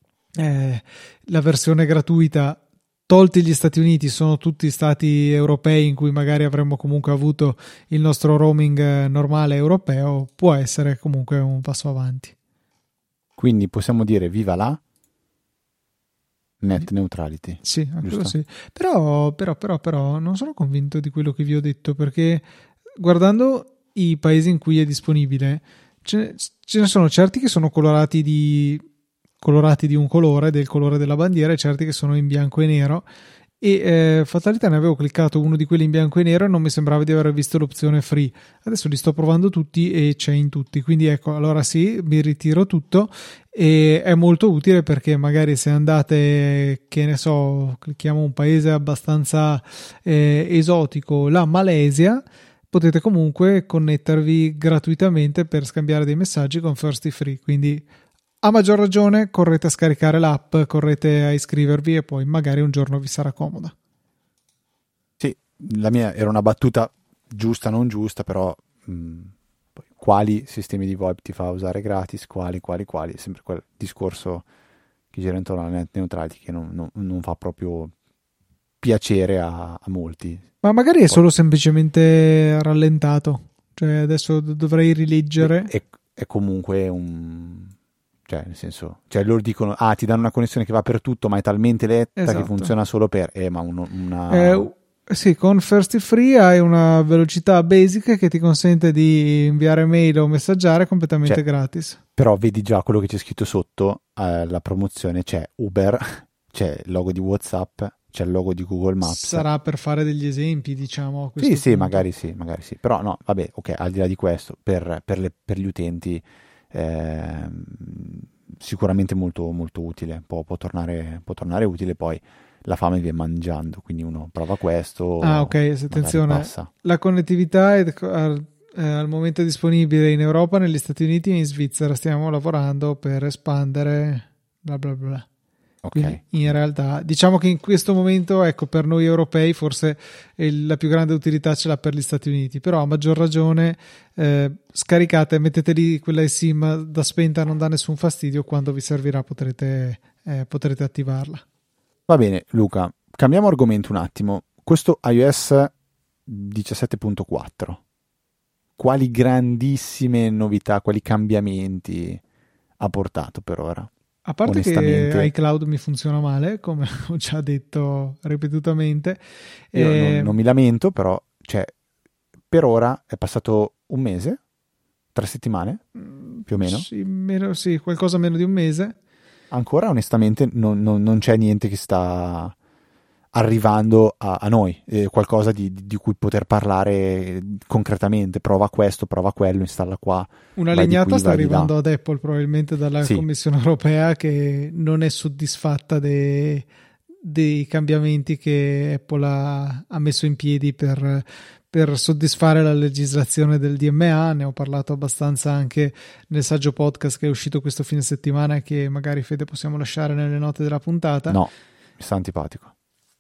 Speaker 1: eh, la versione gratuita, tolti gli Stati Uniti, sono tutti stati europei in cui magari avremmo comunque avuto il nostro roaming normale europeo, può essere comunque un passo avanti.
Speaker 2: Quindi possiamo dire viva là, net neutrality.
Speaker 1: Sì, quello sì. Però, però, però, però non sono convinto di quello che vi ho detto, perché guardando i paesi in cui è disponibile, ce, ce ne sono certi che sono colorati di colorati di un colore, del colore della bandiera, e certi che sono in bianco e nero. E eh, fatalità, ne avevo cliccato uno di quelli in bianco e nero e non mi sembrava di aver visto l'opzione free. Adesso li sto provando tutti e c'è in tutti, quindi ecco, allora sì, mi ritiro tutto. E è molto utile perché magari se andate, che ne so, clicchiamo un paese abbastanza eh, esotico, la Malesia, potete comunque connettervi gratuitamente per scambiare dei messaggi con First Free, quindi a maggior ragione correte a scaricare l'app, correte a iscrivervi e poi magari un giorno vi sarà comoda.
Speaker 2: Sì, la mia era una battuta giusta non giusta, però mh, poi, quali sistemi di VoIP ti fa usare gratis, quali, quali, quali, è sempre quel discorso che gira intorno alla net neutrality che non, non, non fa proprio piacere a, a molti.
Speaker 1: Ma magari è
Speaker 2: poi,
Speaker 1: solo semplicemente rallentato, cioè adesso dovrei rileggere.
Speaker 2: È, è comunque un... cioè nel senso, cioè loro dicono ah ti danno una connessione che va per tutto ma è talmente lenta esatto. che funziona solo per eh ma uno, una
Speaker 1: eh, sì, con First Free hai una velocità basic che ti consente di inviare mail o messaggiare completamente
Speaker 2: cioè,
Speaker 1: gratis,
Speaker 2: però vedi già quello che c'è scritto sotto eh, la promozione, c'è Uber, c'è il logo di WhatsApp, c'è il logo di Google Maps.
Speaker 1: Sarà per fare degli esempi, diciamo, a
Speaker 2: sì sì
Speaker 1: punto.
Speaker 2: magari sì magari sì però no vabbè ok, al di là di questo per, per, le, per gli utenti Eh, sicuramente molto, molto utile, può, può, tornare, può tornare utile, poi la fame viene mangiando, quindi uno prova questo.
Speaker 1: Ah ok, attenzione,
Speaker 2: passa.
Speaker 1: La connettività è al, eh, al momento disponibile in Europa, negli Stati Uniti e in Svizzera, stiamo lavorando per espandere bla bla bla.
Speaker 2: Okay.
Speaker 1: Quindi in realtà diciamo che in questo momento, ecco, per noi europei forse la più grande utilità ce l'ha per gli Stati Uniti, però a maggior ragione eh, scaricate, mettete lì quella eSIM da spenta, non dà nessun fastidio, quando vi servirà potrete, eh, potrete attivarla.
Speaker 2: Va bene Luca, cambiamo argomento un attimo. Questo iOS diciassette punto quattro, quali grandissime novità, quali cambiamenti ha portato per ora?
Speaker 1: A parte che iCloud mi funziona male, come ho già detto ripetutamente.
Speaker 2: Io
Speaker 1: e...
Speaker 2: non, non mi lamento, però cioè, per ora è passato un mese, tre settimane, più o meno.
Speaker 1: Sì, meno, sì, qualcosa meno di un mese.
Speaker 2: Ancora onestamente non, non, non c'è niente che sta arrivando a, a noi, eh, qualcosa di, di cui poter parlare concretamente, prova questo, prova quello, installa qua.
Speaker 1: Una legnata qui, sta arrivando ad Apple probabilmente dalla sì. Commissione europea, che non è soddisfatta dei, dei cambiamenti che Apple ha, ha messo in piedi per, per soddisfare la legislazione del D M A. Ne ho parlato abbastanza anche nel saggio podcast che è uscito questo fine settimana e che magari, Fede, possiamo lasciare nelle note della puntata.
Speaker 2: No, mi sta antipatico.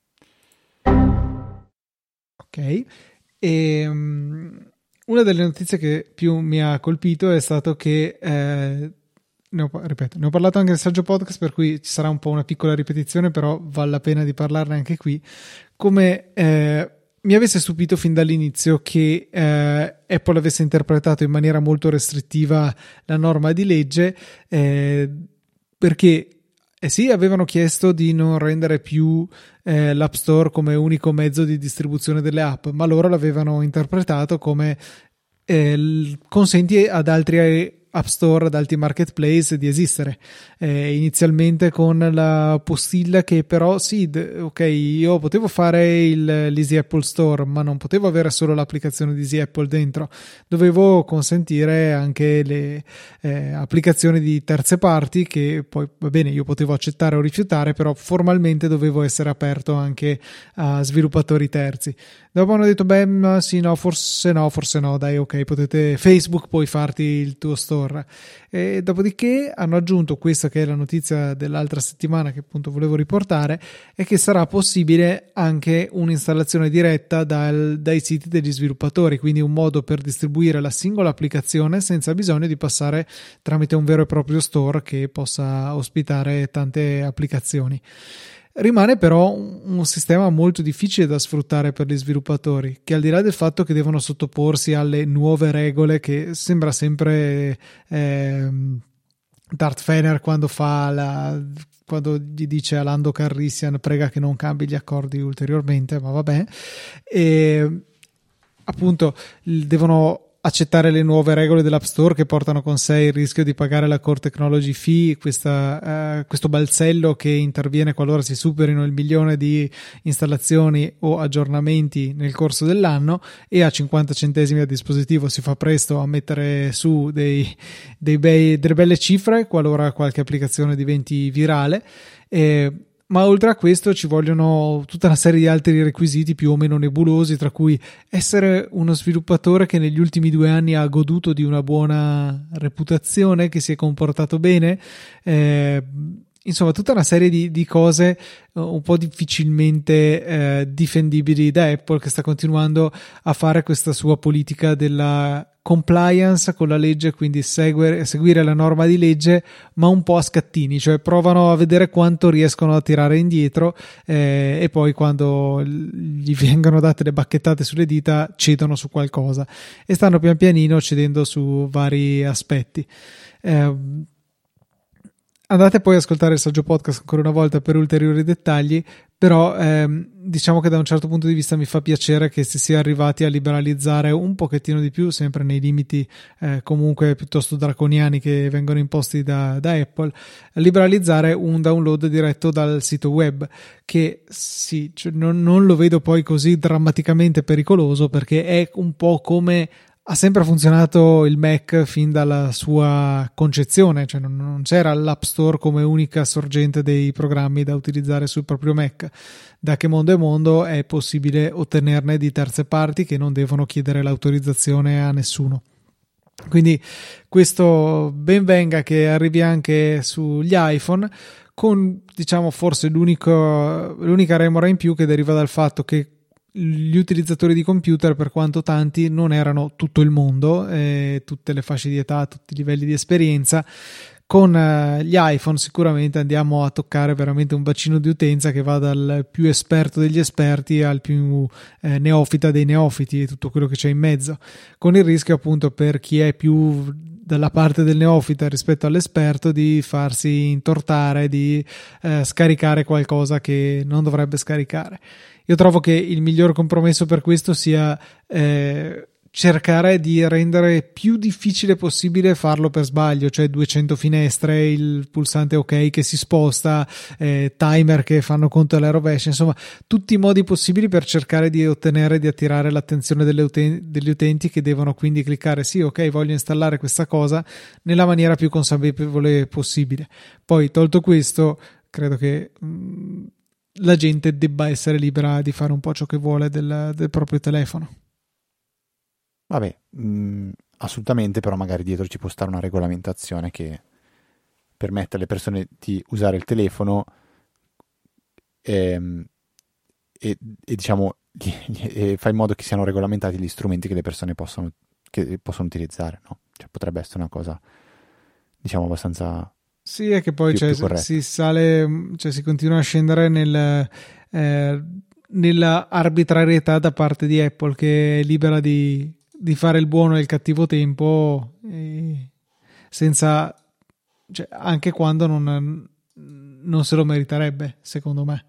Speaker 1: Ok, e um, una delle notizie che più mi ha colpito è stato che eh, ne ho, ripeto, ne ho parlato anche nel saggio podcast, per cui ci sarà un po' una piccola ripetizione, però vale la pena di parlarne anche qui, come eh, mi avesse stupito fin dall'inizio che eh, Apple avesse interpretato in maniera molto restrittiva la norma di legge, eh, perché Eh sì, avevano chiesto di non rendere più eh, l'App Store come unico mezzo di distribuzione delle app, ma loro l'avevano interpretato come eh, consenti ad altri App Store, ad altri marketplace di esistere. Eh, inizialmente con la postilla che però sì, d- ok, io potevo fare il, l'Easy Apple Store, ma non potevo avere solo l'applicazione di Easy Apple dentro, dovevo consentire anche le eh, applicazioni di terze parti, che poi va bene, io potevo accettare o rifiutare, però formalmente dovevo essere aperto anche a sviluppatori terzi. Dopo hanno detto beh sì, no, forse no, forse no, dai, ok, potete, Facebook puoi farti il tuo store. E dopodiché hanno aggiunto questa che è la notizia dell'altra settimana che appunto volevo riportare, è che sarà possibile anche un'installazione diretta dal, dai siti degli sviluppatori, quindi un modo per distribuire la singola applicazione senza bisogno di passare tramite un vero e proprio store che possa ospitare tante applicazioni. Rimane però un sistema molto difficile da sfruttare per gli sviluppatori, che al di là del fatto che devono sottoporsi alle nuove regole, che sembra sempre eh, Darth Vader quando fa la quando gli dice a Lando Calrissian prega che non cambi gli accordi ulteriormente, ma vabbè. E appunto devono accettare le nuove regole dell'App Store che portano con sé il rischio di pagare la Core Technology Fee, questa, uh, questo balzello che interviene qualora si superino il milione di installazioni o aggiornamenti nel corso dell'anno, e a cinquanta centesimi a dispositivo si fa presto a mettere su dei, dei bei, delle belle cifre qualora qualche applicazione diventi virale. E ma oltre a questo ci vogliono tutta una serie di altri requisiti più o meno nebulosi, tra cui essere uno sviluppatore che negli ultimi due anni ha goduto di una buona reputazione, che si è comportato bene, eh, insomma tutta una serie di, di cose un po' difficilmente eh, difendibili da Apple, che sta continuando a fare questa sua politica della compliance con la legge, quindi seguire, seguire la norma di legge, ma un po' a scattini, cioè provano a vedere quanto riescono a tirare indietro, eh, e poi quando gli vengono date le bacchettate sulle dita cedono su qualcosa, e stanno pian pianino cedendo su vari aspetti. Eh, Andate poi ad ascoltare il saggio podcast ancora una volta per ulteriori dettagli, però ehm, diciamo che da un certo punto di vista mi fa piacere che si sia arrivati a liberalizzare un pochettino di più, sempre nei limiti eh, comunque piuttosto draconiani che vengono imposti da, da Apple, a liberalizzare un download diretto dal sito web, che sì, cioè non, non lo vedo poi così drammaticamente pericoloso, perché è un po' come ha sempre funzionato il Mac fin dalla sua concezione, cioè non, non c'era l'App Store come unica sorgente dei programmi da utilizzare sul proprio Mac. Da che mondo è mondo è possibile ottenerne di terze parti che non devono chiedere l'autorizzazione a nessuno. Quindi questo ben venga che arrivi anche sugli iPhone, con diciamo forse l'unico, l'unica remora in più che deriva dal fatto che gli utilizzatori di computer, per quanto tanti, non erano tutto il mondo, eh, tutte le fasce di età, tutti i livelli di esperienza. Con eh, gli iPhone sicuramente andiamo a toccare veramente un bacino di utenza che va dal più esperto degli esperti al più eh, neofita dei neofiti e tutto quello che c'è in mezzo, con il rischio appunto per chi è più dalla parte del neofita rispetto all'esperto di farsi intortare, di eh, scaricare qualcosa che non dovrebbe scaricare. Io trovo che il miglior compromesso per questo sia eh, cercare di rendere più difficile possibile farlo per sbaglio, cioè duecento finestre, il pulsante ok che si sposta, eh, timer che fanno conto alla rovescia, insomma tutti i modi possibili per cercare di ottenere, di attirare l'attenzione delle uten- degli utenti, che devono quindi cliccare sì, ok, voglio installare questa cosa nella maniera più consapevole possibile. Poi tolto questo, credo che mh, la gente debba essere libera di fare un po' ciò che vuole del, del proprio telefono.
Speaker 2: Vabbè, mh, assolutamente, però magari dietro ci può stare una regolamentazione che permette alle persone di usare il telefono e, e, e diciamo e fa in modo che siano regolamentati gli strumenti che le persone possono, che possono utilizzare, no? Cioè, potrebbe essere una cosa, diciamo, abbastanza...
Speaker 1: Sì, è che poi
Speaker 2: più,
Speaker 1: cioè,
Speaker 2: più
Speaker 1: si sale, cioè si continua a scendere nel, eh, nella arbitrarietà da parte di Apple, che è libera di, di fare il buono e il cattivo tempo, e senza, cioè, anche quando non, non se lo meriterebbe, secondo me.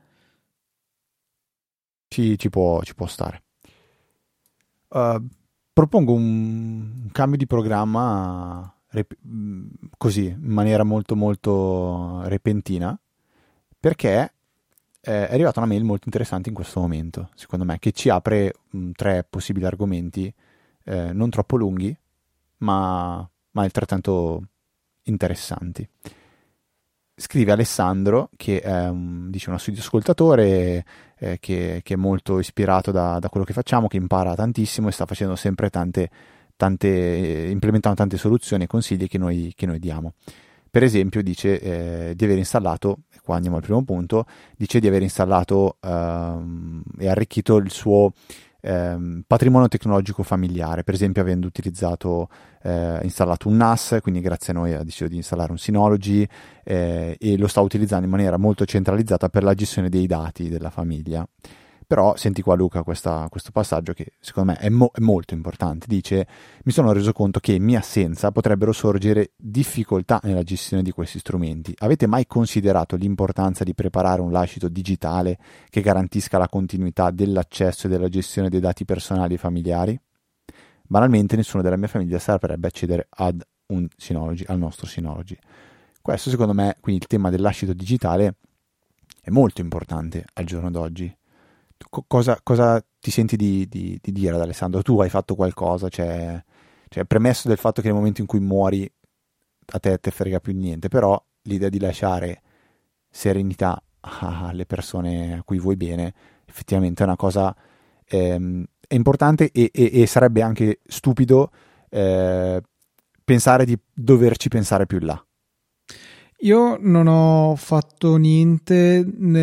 Speaker 2: Ci, ci, può, ci può stare. Uh, propongo un, un cambio di programma rep- così, in maniera molto molto repentina, perché eh, è arrivata una mail molto interessante in questo momento, secondo me, che ci apre mh, tre possibili argomenti eh, non troppo lunghi, ma, ma altrettanto interessanti. Scrive Alessandro, che è un, dice, un assiduo ascoltatore eh, che, che è molto ispirato da, da quello che facciamo, che impara tantissimo e sta facendo sempre tante, tante eh, implementando tante soluzioni e consigli che noi, che noi diamo. Per esempio dice eh, di aver installato, e qua andiamo al primo punto, dice di aver installato ehm, e arricchito il suo ehm, patrimonio tecnologico familiare, per esempio avendo utilizzato eh, installato un N A S, quindi grazie a noi ha deciso di installare un Synology eh, e lo sta utilizzando in maniera molto centralizzata per la gestione dei dati della famiglia. Però senti qua Luca questa, questo passaggio che secondo me è, mo- è molto importante. Dice: mi sono reso conto che in mia assenza potrebbero sorgere difficoltà nella gestione di questi strumenti. Avete mai considerato l'importanza di preparare un lascito digitale che garantisca la continuità dell'accesso e della gestione dei dati personali e familiari? Banalmente nessuno della mia famiglia saprebbe accedere ad un Synology, al nostro Synology. Questo secondo me, quindi il tema del lascito digitale è molto importante al giorno d'oggi. Cosa, cosa ti senti di, di, di dire ad Alessandro? Tu hai fatto qualcosa, cioè, cioè premesso del fatto che nel momento in cui muori a te te frega più niente, però l'idea di lasciare serenità alle persone a cui vuoi bene effettivamente è una cosa ehm, è importante e, e, e sarebbe anche stupido eh, pensare di doverci pensare più in là.
Speaker 1: Io non ho fatto niente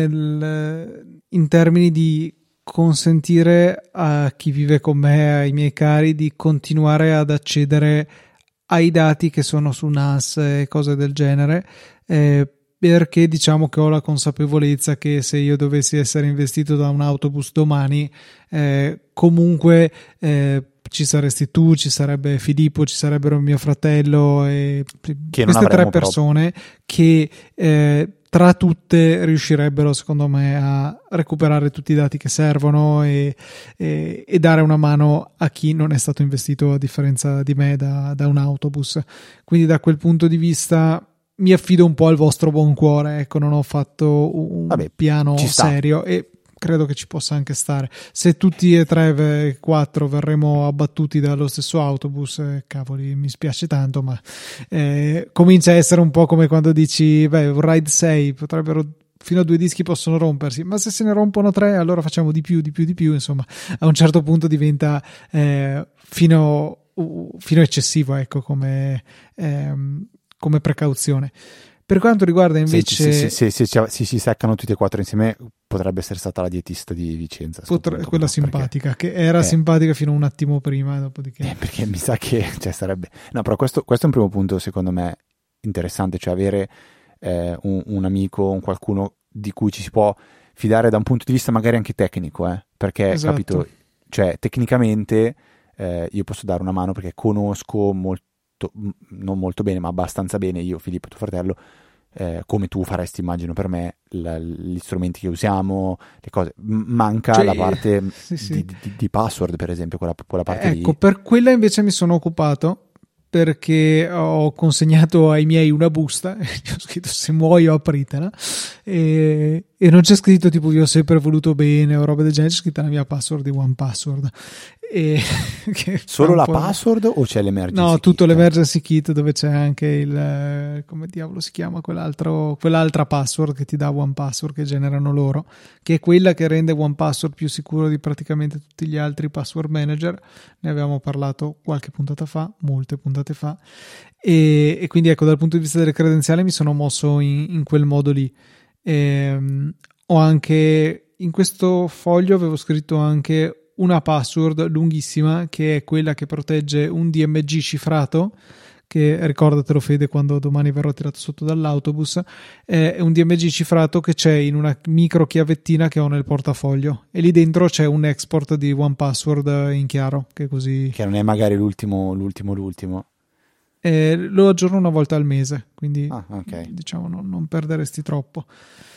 Speaker 1: nel, in termini di consentire a chi vive con me, ai miei cari, di continuare ad accedere ai dati che sono su N A S e cose del genere, eh, perché diciamo che ho la consapevolezza che se io dovessi essere investito da un autobus domani, eh, comunque eh, ci saresti tu, ci sarebbe Filippo, ci sarebbero mio fratello e
Speaker 2: che
Speaker 1: queste tre persone proprio. che eh, tra tutte riuscirebbero secondo me a recuperare tutti i dati che servono e, e, e dare una mano a chi non è stato investito a differenza di me da, da un autobus. Quindi da quel punto di vista mi affido un po' al vostro buon cuore, ecco, non ho fatto un Vabbè, piano serio e credo che ci possa anche stare. Se tutti e tre e quattro verremo abbattuti dallo stesso autobus, eh, cavoli, mi spiace tanto, ma eh, comincia a essere un po' come quando dici, beh, un RAID sei, potrebbero, fino a due dischi possono rompersi, ma se se ne rompono tre, allora facciamo di più, di più, di più, insomma, a un certo punto diventa eh, fino, uh, fino eccessivo, ecco, come, ehm, come precauzione. Per quanto riguarda invece...
Speaker 2: Se, se, se, se, se si seccano tutti e quattro insieme potrebbe essere stata la dietista di Vicenza.
Speaker 1: Potre,
Speaker 2: punto,
Speaker 1: quella
Speaker 2: no?
Speaker 1: simpatica,
Speaker 2: perché,
Speaker 1: che era
Speaker 2: eh,
Speaker 1: simpatica fino a un attimo prima, dopodiché...
Speaker 2: Eh, perché mi sa che cioè, sarebbe... No, però questo, questo è un primo punto secondo me interessante, cioè avere eh, un, un amico, un qualcuno di cui ci si può fidare da un punto di vista magari anche tecnico, eh? Perché, esatto. capito, cioè tecnicamente eh, io posso dare una mano perché conosco molto non molto bene ma abbastanza bene io, Filippo, tuo fratello, eh, come tu faresti immagino per me la, gli strumenti che usiamo, le cose. M- manca cioè, la parte
Speaker 1: sì, sì.
Speaker 2: Di, di, di password per esempio, quella, quella parte
Speaker 1: ecco
Speaker 2: lì.
Speaker 1: Per quella invece mi sono occupato perché ho consegnato ai miei una busta e ho scritto se muoio apritela e, e non c'è scritto tipo vi ho sempre voluto bene o roba del genere, c'è scritta la mia password di One Password. E che
Speaker 2: solo la password o c'è l'emergency
Speaker 1: no
Speaker 2: kit?
Speaker 1: Tutto l'emergency kit dove c'è anche il come diavolo si chiama quell'altro quell'altra password che ti dà One Password che generano loro, che è quella che rende One Password più sicuro di praticamente tutti gli altri password manager. Ne avevamo parlato qualche puntata fa, molte puntate fa, e, e quindi ecco, dal punto di vista delle credenziali mi sono mosso in, in quel modo lì. E, ho anche in questo foglio avevo scritto anche una password lunghissima che è quella che protegge un D M G cifrato, che ricordatelo Fede quando domani verrò tirato sotto dall'autobus, è un D M G cifrato che c'è in una micro chiavettina che ho nel portafoglio e lì dentro c'è un export di One Password in chiaro, che così
Speaker 2: che non è magari l'ultimo l'ultimo l'ultimo
Speaker 1: eh, lo aggiorno una volta al mese, quindi
Speaker 2: ah, okay.
Speaker 1: diciamo non, non perderesti troppo.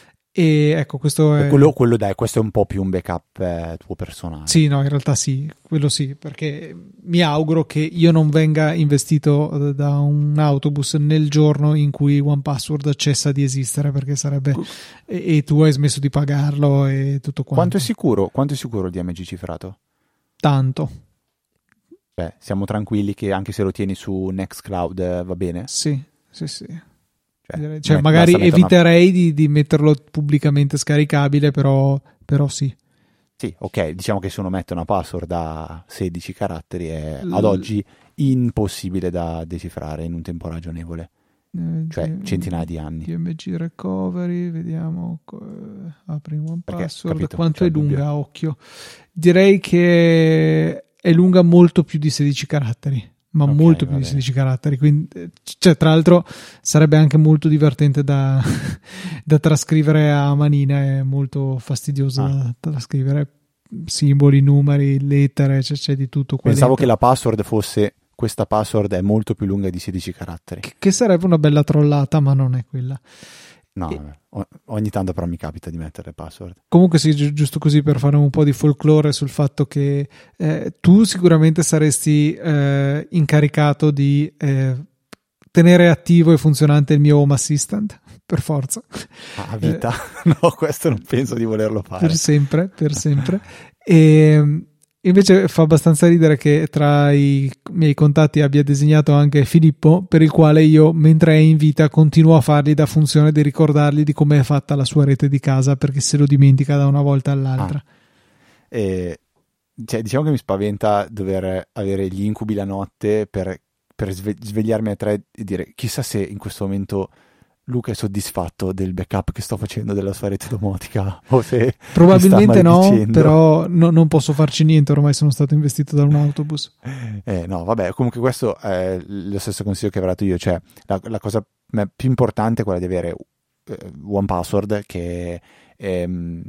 Speaker 1: E ecco, questo è
Speaker 2: quello, quello dai, questo è un po' più un backup eh, tuo personale.
Speaker 1: Sì, no, in realtà sì, quello sì, perché mi auguro che io non venga investito da un autobus nel giorno in cui One Password cessa di esistere, perché sarebbe e, e tu hai smesso di pagarlo e tutto quanto.
Speaker 2: Quanto è sicuro? Quanto è sicuro il D M G cifrato?
Speaker 1: Tanto.
Speaker 2: Beh, siamo tranquilli che anche se lo tieni su Nextcloud eh, va bene?
Speaker 1: Sì, sì, sì.
Speaker 2: Cioè,
Speaker 1: cioè magari eviterei una... di, di metterlo pubblicamente scaricabile, però, però sì.
Speaker 2: Sì, ok, diciamo che se uno mette una password da sedici caratteri è ad oggi impossibile da decifrare in un tempo ragionevole, eh, cioè D- centinaia di anni.
Speaker 1: D M G recovery, vediamo, eh, apri One
Speaker 2: Perché,
Speaker 1: Password,
Speaker 2: capito,
Speaker 1: quanto
Speaker 2: cioè,
Speaker 1: è lunga,
Speaker 2: dubbio.
Speaker 1: occhio. Direi che è lunga molto più di sedici caratteri. Ma okay, molto più di sedici caratteri, quindi cioè, tra l'altro sarebbe anche molto divertente da, da trascrivere a manina, è molto fastidioso ah. da trascrivere, simboli, numeri, lettere, c'è, c'è di tutto qua
Speaker 2: Pensavo
Speaker 1: dentro.
Speaker 2: che la password fosse, questa password è molto più lunga di sedici caratteri.
Speaker 1: Che, che sarebbe una bella trollata, ma non è quella.
Speaker 2: No,
Speaker 1: E...
Speaker 2: o- ogni tanto però mi capita di mettere password.
Speaker 1: Comunque sì, gi- giusto così per fare un po' di folklore sul fatto che eh, tu sicuramente saresti eh, incaricato di eh, tenere attivo e funzionante il mio Home Assistant, per forza.
Speaker 2: A vita? Eh, no, questo non penso di volerlo fare.
Speaker 1: Per sempre, per sempre. E invece fa abbastanza ridere che tra i miei contatti abbia designato anche Filippo, per il quale io, mentre è in vita, continuo a fargli da funzione di ricordargli di come è fatta la sua rete di casa, perché se lo dimentica da una volta all'altra.
Speaker 2: Ah. E, cioè, diciamo che mi spaventa dover avere gli incubi la notte per, per sve- svegliarmi a tre e dire chissà se in questo momento Luca è soddisfatto del backup che sto facendo della sua rete domotica o se
Speaker 1: probabilmente no, però no, non posso farci niente, ormai sono stato investito da un autobus.
Speaker 2: Eh, no, vabbè, comunque questo è lo stesso consiglio che avrei dato io, cioè la, la cosa più importante è quella di avere eh, one password, che ehm,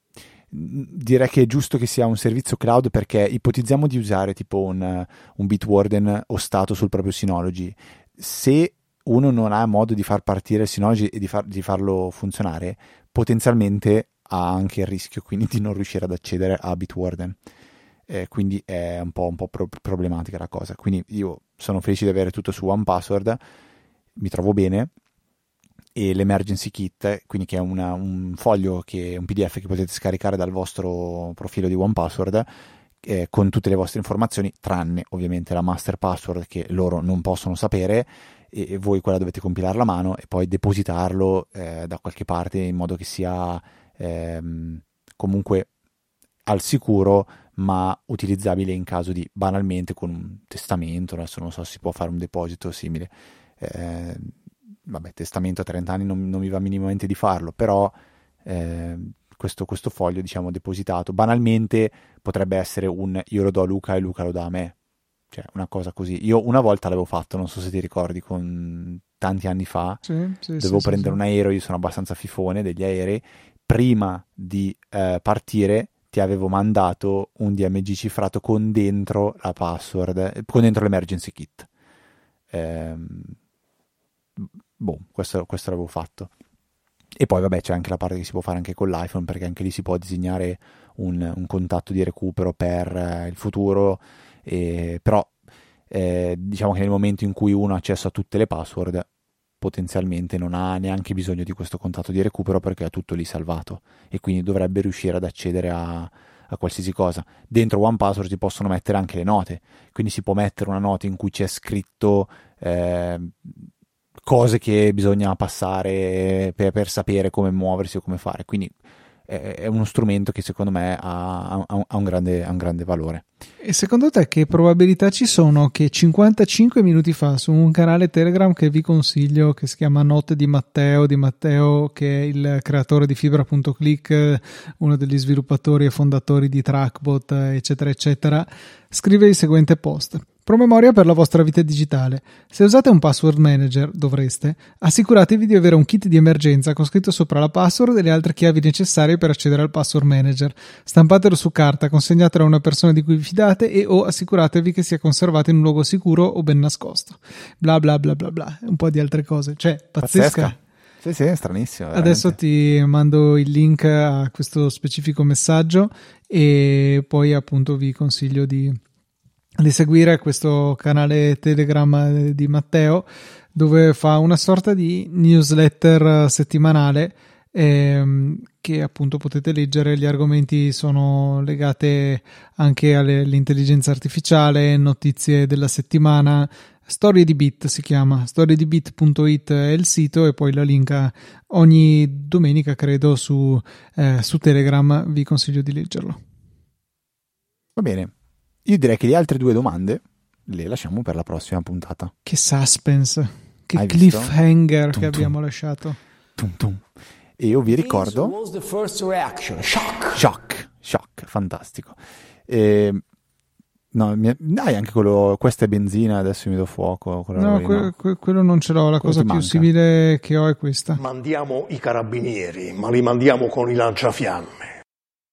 Speaker 2: direi che è giusto che sia un servizio cloud, perché ipotizziamo di usare tipo un, un Bitwarden ostato sul proprio Synology. Se uno non ha modo di far partire il Synology e di, far, di farlo funzionare, potenzialmente ha anche il rischio quindi di non riuscire ad accedere a Bitwarden. Eh, quindi è un po', un po' pro- problematica la cosa. Quindi io sono felice di avere tutto su one password, mi trovo bene, e l'emergency kit, quindi che è una, un foglio, che un P D F che potete scaricare dal vostro profilo di one password, eh, con tutte le vostre informazioni, tranne ovviamente la master password che loro non possono sapere, e, e voi quella dovete compilarla a mano e poi depositarlo eh, da qualche parte, in modo che sia ehm, comunque al sicuro, ma utilizzabile in caso di, banalmente, con un testamento. Adesso non so se si può fare un deposito simile, eh, vabbè, testamento a trenta anni non, non mi va minimamente di farlo, però eh, questo, questo foglio, diciamo, depositato, banalmente potrebbe essere un io lo do a Luca e Luca lo dà a me, cioè una cosa così. Io una volta l'avevo fatto, non so se ti ricordi, con tanti anni fa,
Speaker 1: sì, sì,
Speaker 2: dovevo
Speaker 1: sì,
Speaker 2: prendere
Speaker 1: sì,
Speaker 2: un aereo, io sono abbastanza fifone degli aerei, prima di eh, partire ti avevo mandato un D M G cifrato con dentro la password, con dentro l'emergency kit. Ehm, boh, questo, questo l'avevo fatto. E poi vabbè, c'è anche la parte che si può fare anche con l'iPhone, perché anche lì si può disegnare un, un contatto di recupero per eh, il futuro, e, però eh, diciamo che nel momento in cui uno ha accesso a tutte le password, potenzialmente non ha neanche bisogno di questo contatto di recupero, perché ha tutto lì salvato, e quindi dovrebbe riuscire ad accedere a, a qualsiasi cosa. Dentro one password si possono mettere anche le note, quindi si può mettere una nota in cui c'è scritto eh, cose che bisogna passare per, per sapere come muoversi o come fare, quindi è, è uno strumento che secondo me ha, ha, ha, un grande, ha un grande valore.
Speaker 1: E secondo te che probabilità ci sono che cinquantacinque minuti fa, su un canale Telegram che vi consiglio, che si chiama Note di Matteo, di Matteo che è il creatore di Fibra punto click, uno degli sviluppatori e fondatori di Trackbot, eccetera eccetera, scrive il seguente post: promemoria per la vostra vita digitale. Se usate un password manager, dovreste, assicuratevi di avere un kit di emergenza con scritto sopra la password e le altre chiavi necessarie per accedere al password manager. Stampatelo su carta, consegnatelo a una persona di cui vi fidate, e o assicuratevi che sia conservato in un luogo sicuro o ben nascosto. Bla bla bla bla bla. Un po' di altre cose. Cioè, pazzesca.
Speaker 2: Pazzesca. Sì, sì, è stranissimo. Veramente.
Speaker 1: Adesso ti mando il link a questo specifico messaggio, e poi appunto vi consiglio di di seguire questo canale Telegram di Matteo, dove fa una sorta di newsletter settimanale ehm, che appunto potete leggere. Gli argomenti sono legati anche alle, all'intelligenza artificiale, notizie della settimana. Storie di Bit si chiama, storie di bit punto it è il sito, e poi la linka ogni domenica credo su, eh, su Telegram. Vi consiglio di leggerlo.
Speaker 2: Va bene. Io direi che le altre due domande le lasciamo per la prossima puntata.
Speaker 1: Che suspense, che
Speaker 2: Hai
Speaker 1: cliffhanger
Speaker 2: visto?
Speaker 1: che
Speaker 2: Tum, tum.
Speaker 1: abbiamo lasciato.
Speaker 2: Tum, tum. E io vi ricordo...
Speaker 3: Was the first reaction? Shock.
Speaker 2: Shock, shock, fantastico. E... No, mi... dai, anche quello, questa è benzina, adesso mi do fuoco.
Speaker 1: No, que-
Speaker 2: no.
Speaker 1: que- quello non ce l'ho, la
Speaker 2: Quello
Speaker 1: cosa
Speaker 2: ti
Speaker 1: più
Speaker 2: manca.
Speaker 1: simile che ho è questa.
Speaker 3: Mandiamo i carabinieri, ma li mandiamo con i lanciafiamme.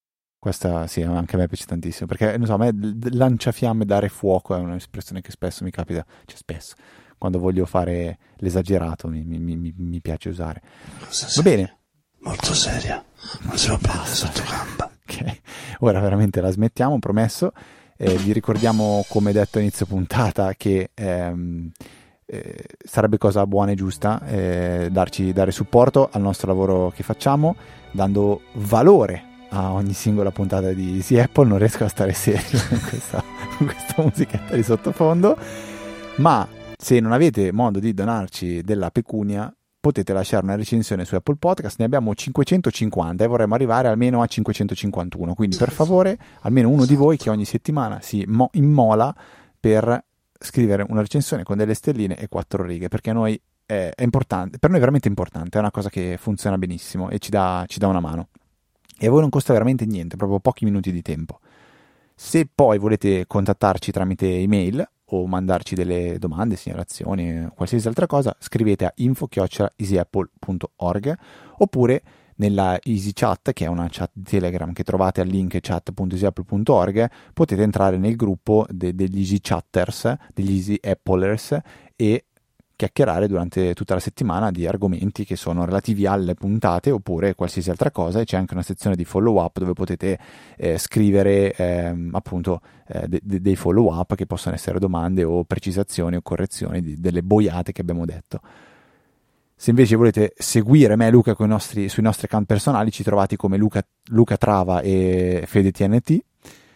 Speaker 2: Questa sì, anche a me piace tantissimo, perché non so, a me lanciafiamme, dare fuoco è un'espressione che spesso mi capita, cioè spesso, quando voglio fare l'esagerato mi, mi, mi, mi piace usare. Va bene.
Speaker 4: Molto seria, non se lo prende sotto gamba.
Speaker 2: Ok, ora veramente la smettiamo, promesso. Eh, vi ricordiamo, come detto a inizio puntata, che ehm, eh, sarebbe cosa buona e giusta eh, darci, dare supporto al nostro lavoro che facciamo, dando valore a ogni singola puntata di Easy Apple. Non riesco a stare serio con questa, con questa musichetta di sottofondo, ma se non avete modo di donarci della pecunia, potete lasciare una recensione su Apple Podcast. Ne abbiamo cinquecentocinquanta e vorremmo arrivare almeno a cinquecentocinquantuno, quindi per favore almeno uno di voi che ogni settimana si mo- immola per scrivere una recensione con delle stelline e quattro righe, perché a noi è, è importante, per noi è veramente importante, è una cosa che funziona benissimo e ci dà, ci dà una mano. E a voi non costa veramente niente, proprio pochi minuti di tempo. Se poi volete contattarci tramite email o mandarci delle domande, segnalazioni, qualsiasi altra cosa, scrivete a info chiocciola easyapple punto org, oppure nella EasyChat, che è una chat di Telegram che trovate al link chat punto easyapple punto org, potete entrare nel gruppo de- degli Easy Chatters, degli Easy Applers, e chiacchierare durante tutta la settimana di argomenti che sono relativi alle puntate oppure qualsiasi altra cosa. E c'è anche una sezione di follow up dove potete eh, scrivere eh, appunto eh, de- de- dei follow up che possono essere domande o precisazioni o correzioni di- delle boiate che abbiamo detto. Se invece volete seguire me e Luca con i nostri, sui nostri account personali, ci trovate come Luca, Luca Trava e Fede T N T,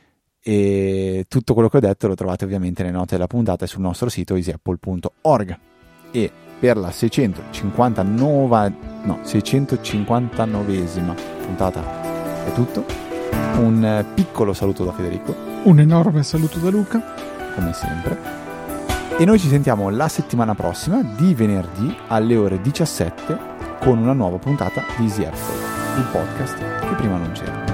Speaker 2: e tutto quello che ho detto lo trovate ovviamente nelle note della puntata e sul nostro sito easyapple punto org. E per la seicentocinquantanove no, seicentocinquantanovesima puntata è tutto. Un piccolo saluto da Federico,
Speaker 1: un enorme saluto da Luca,
Speaker 2: come sempre, e noi ci sentiamo la settimana prossima di venerdì alle ore diciassette con una nuova puntata di Easy Apple, il podcast che prima non c'era.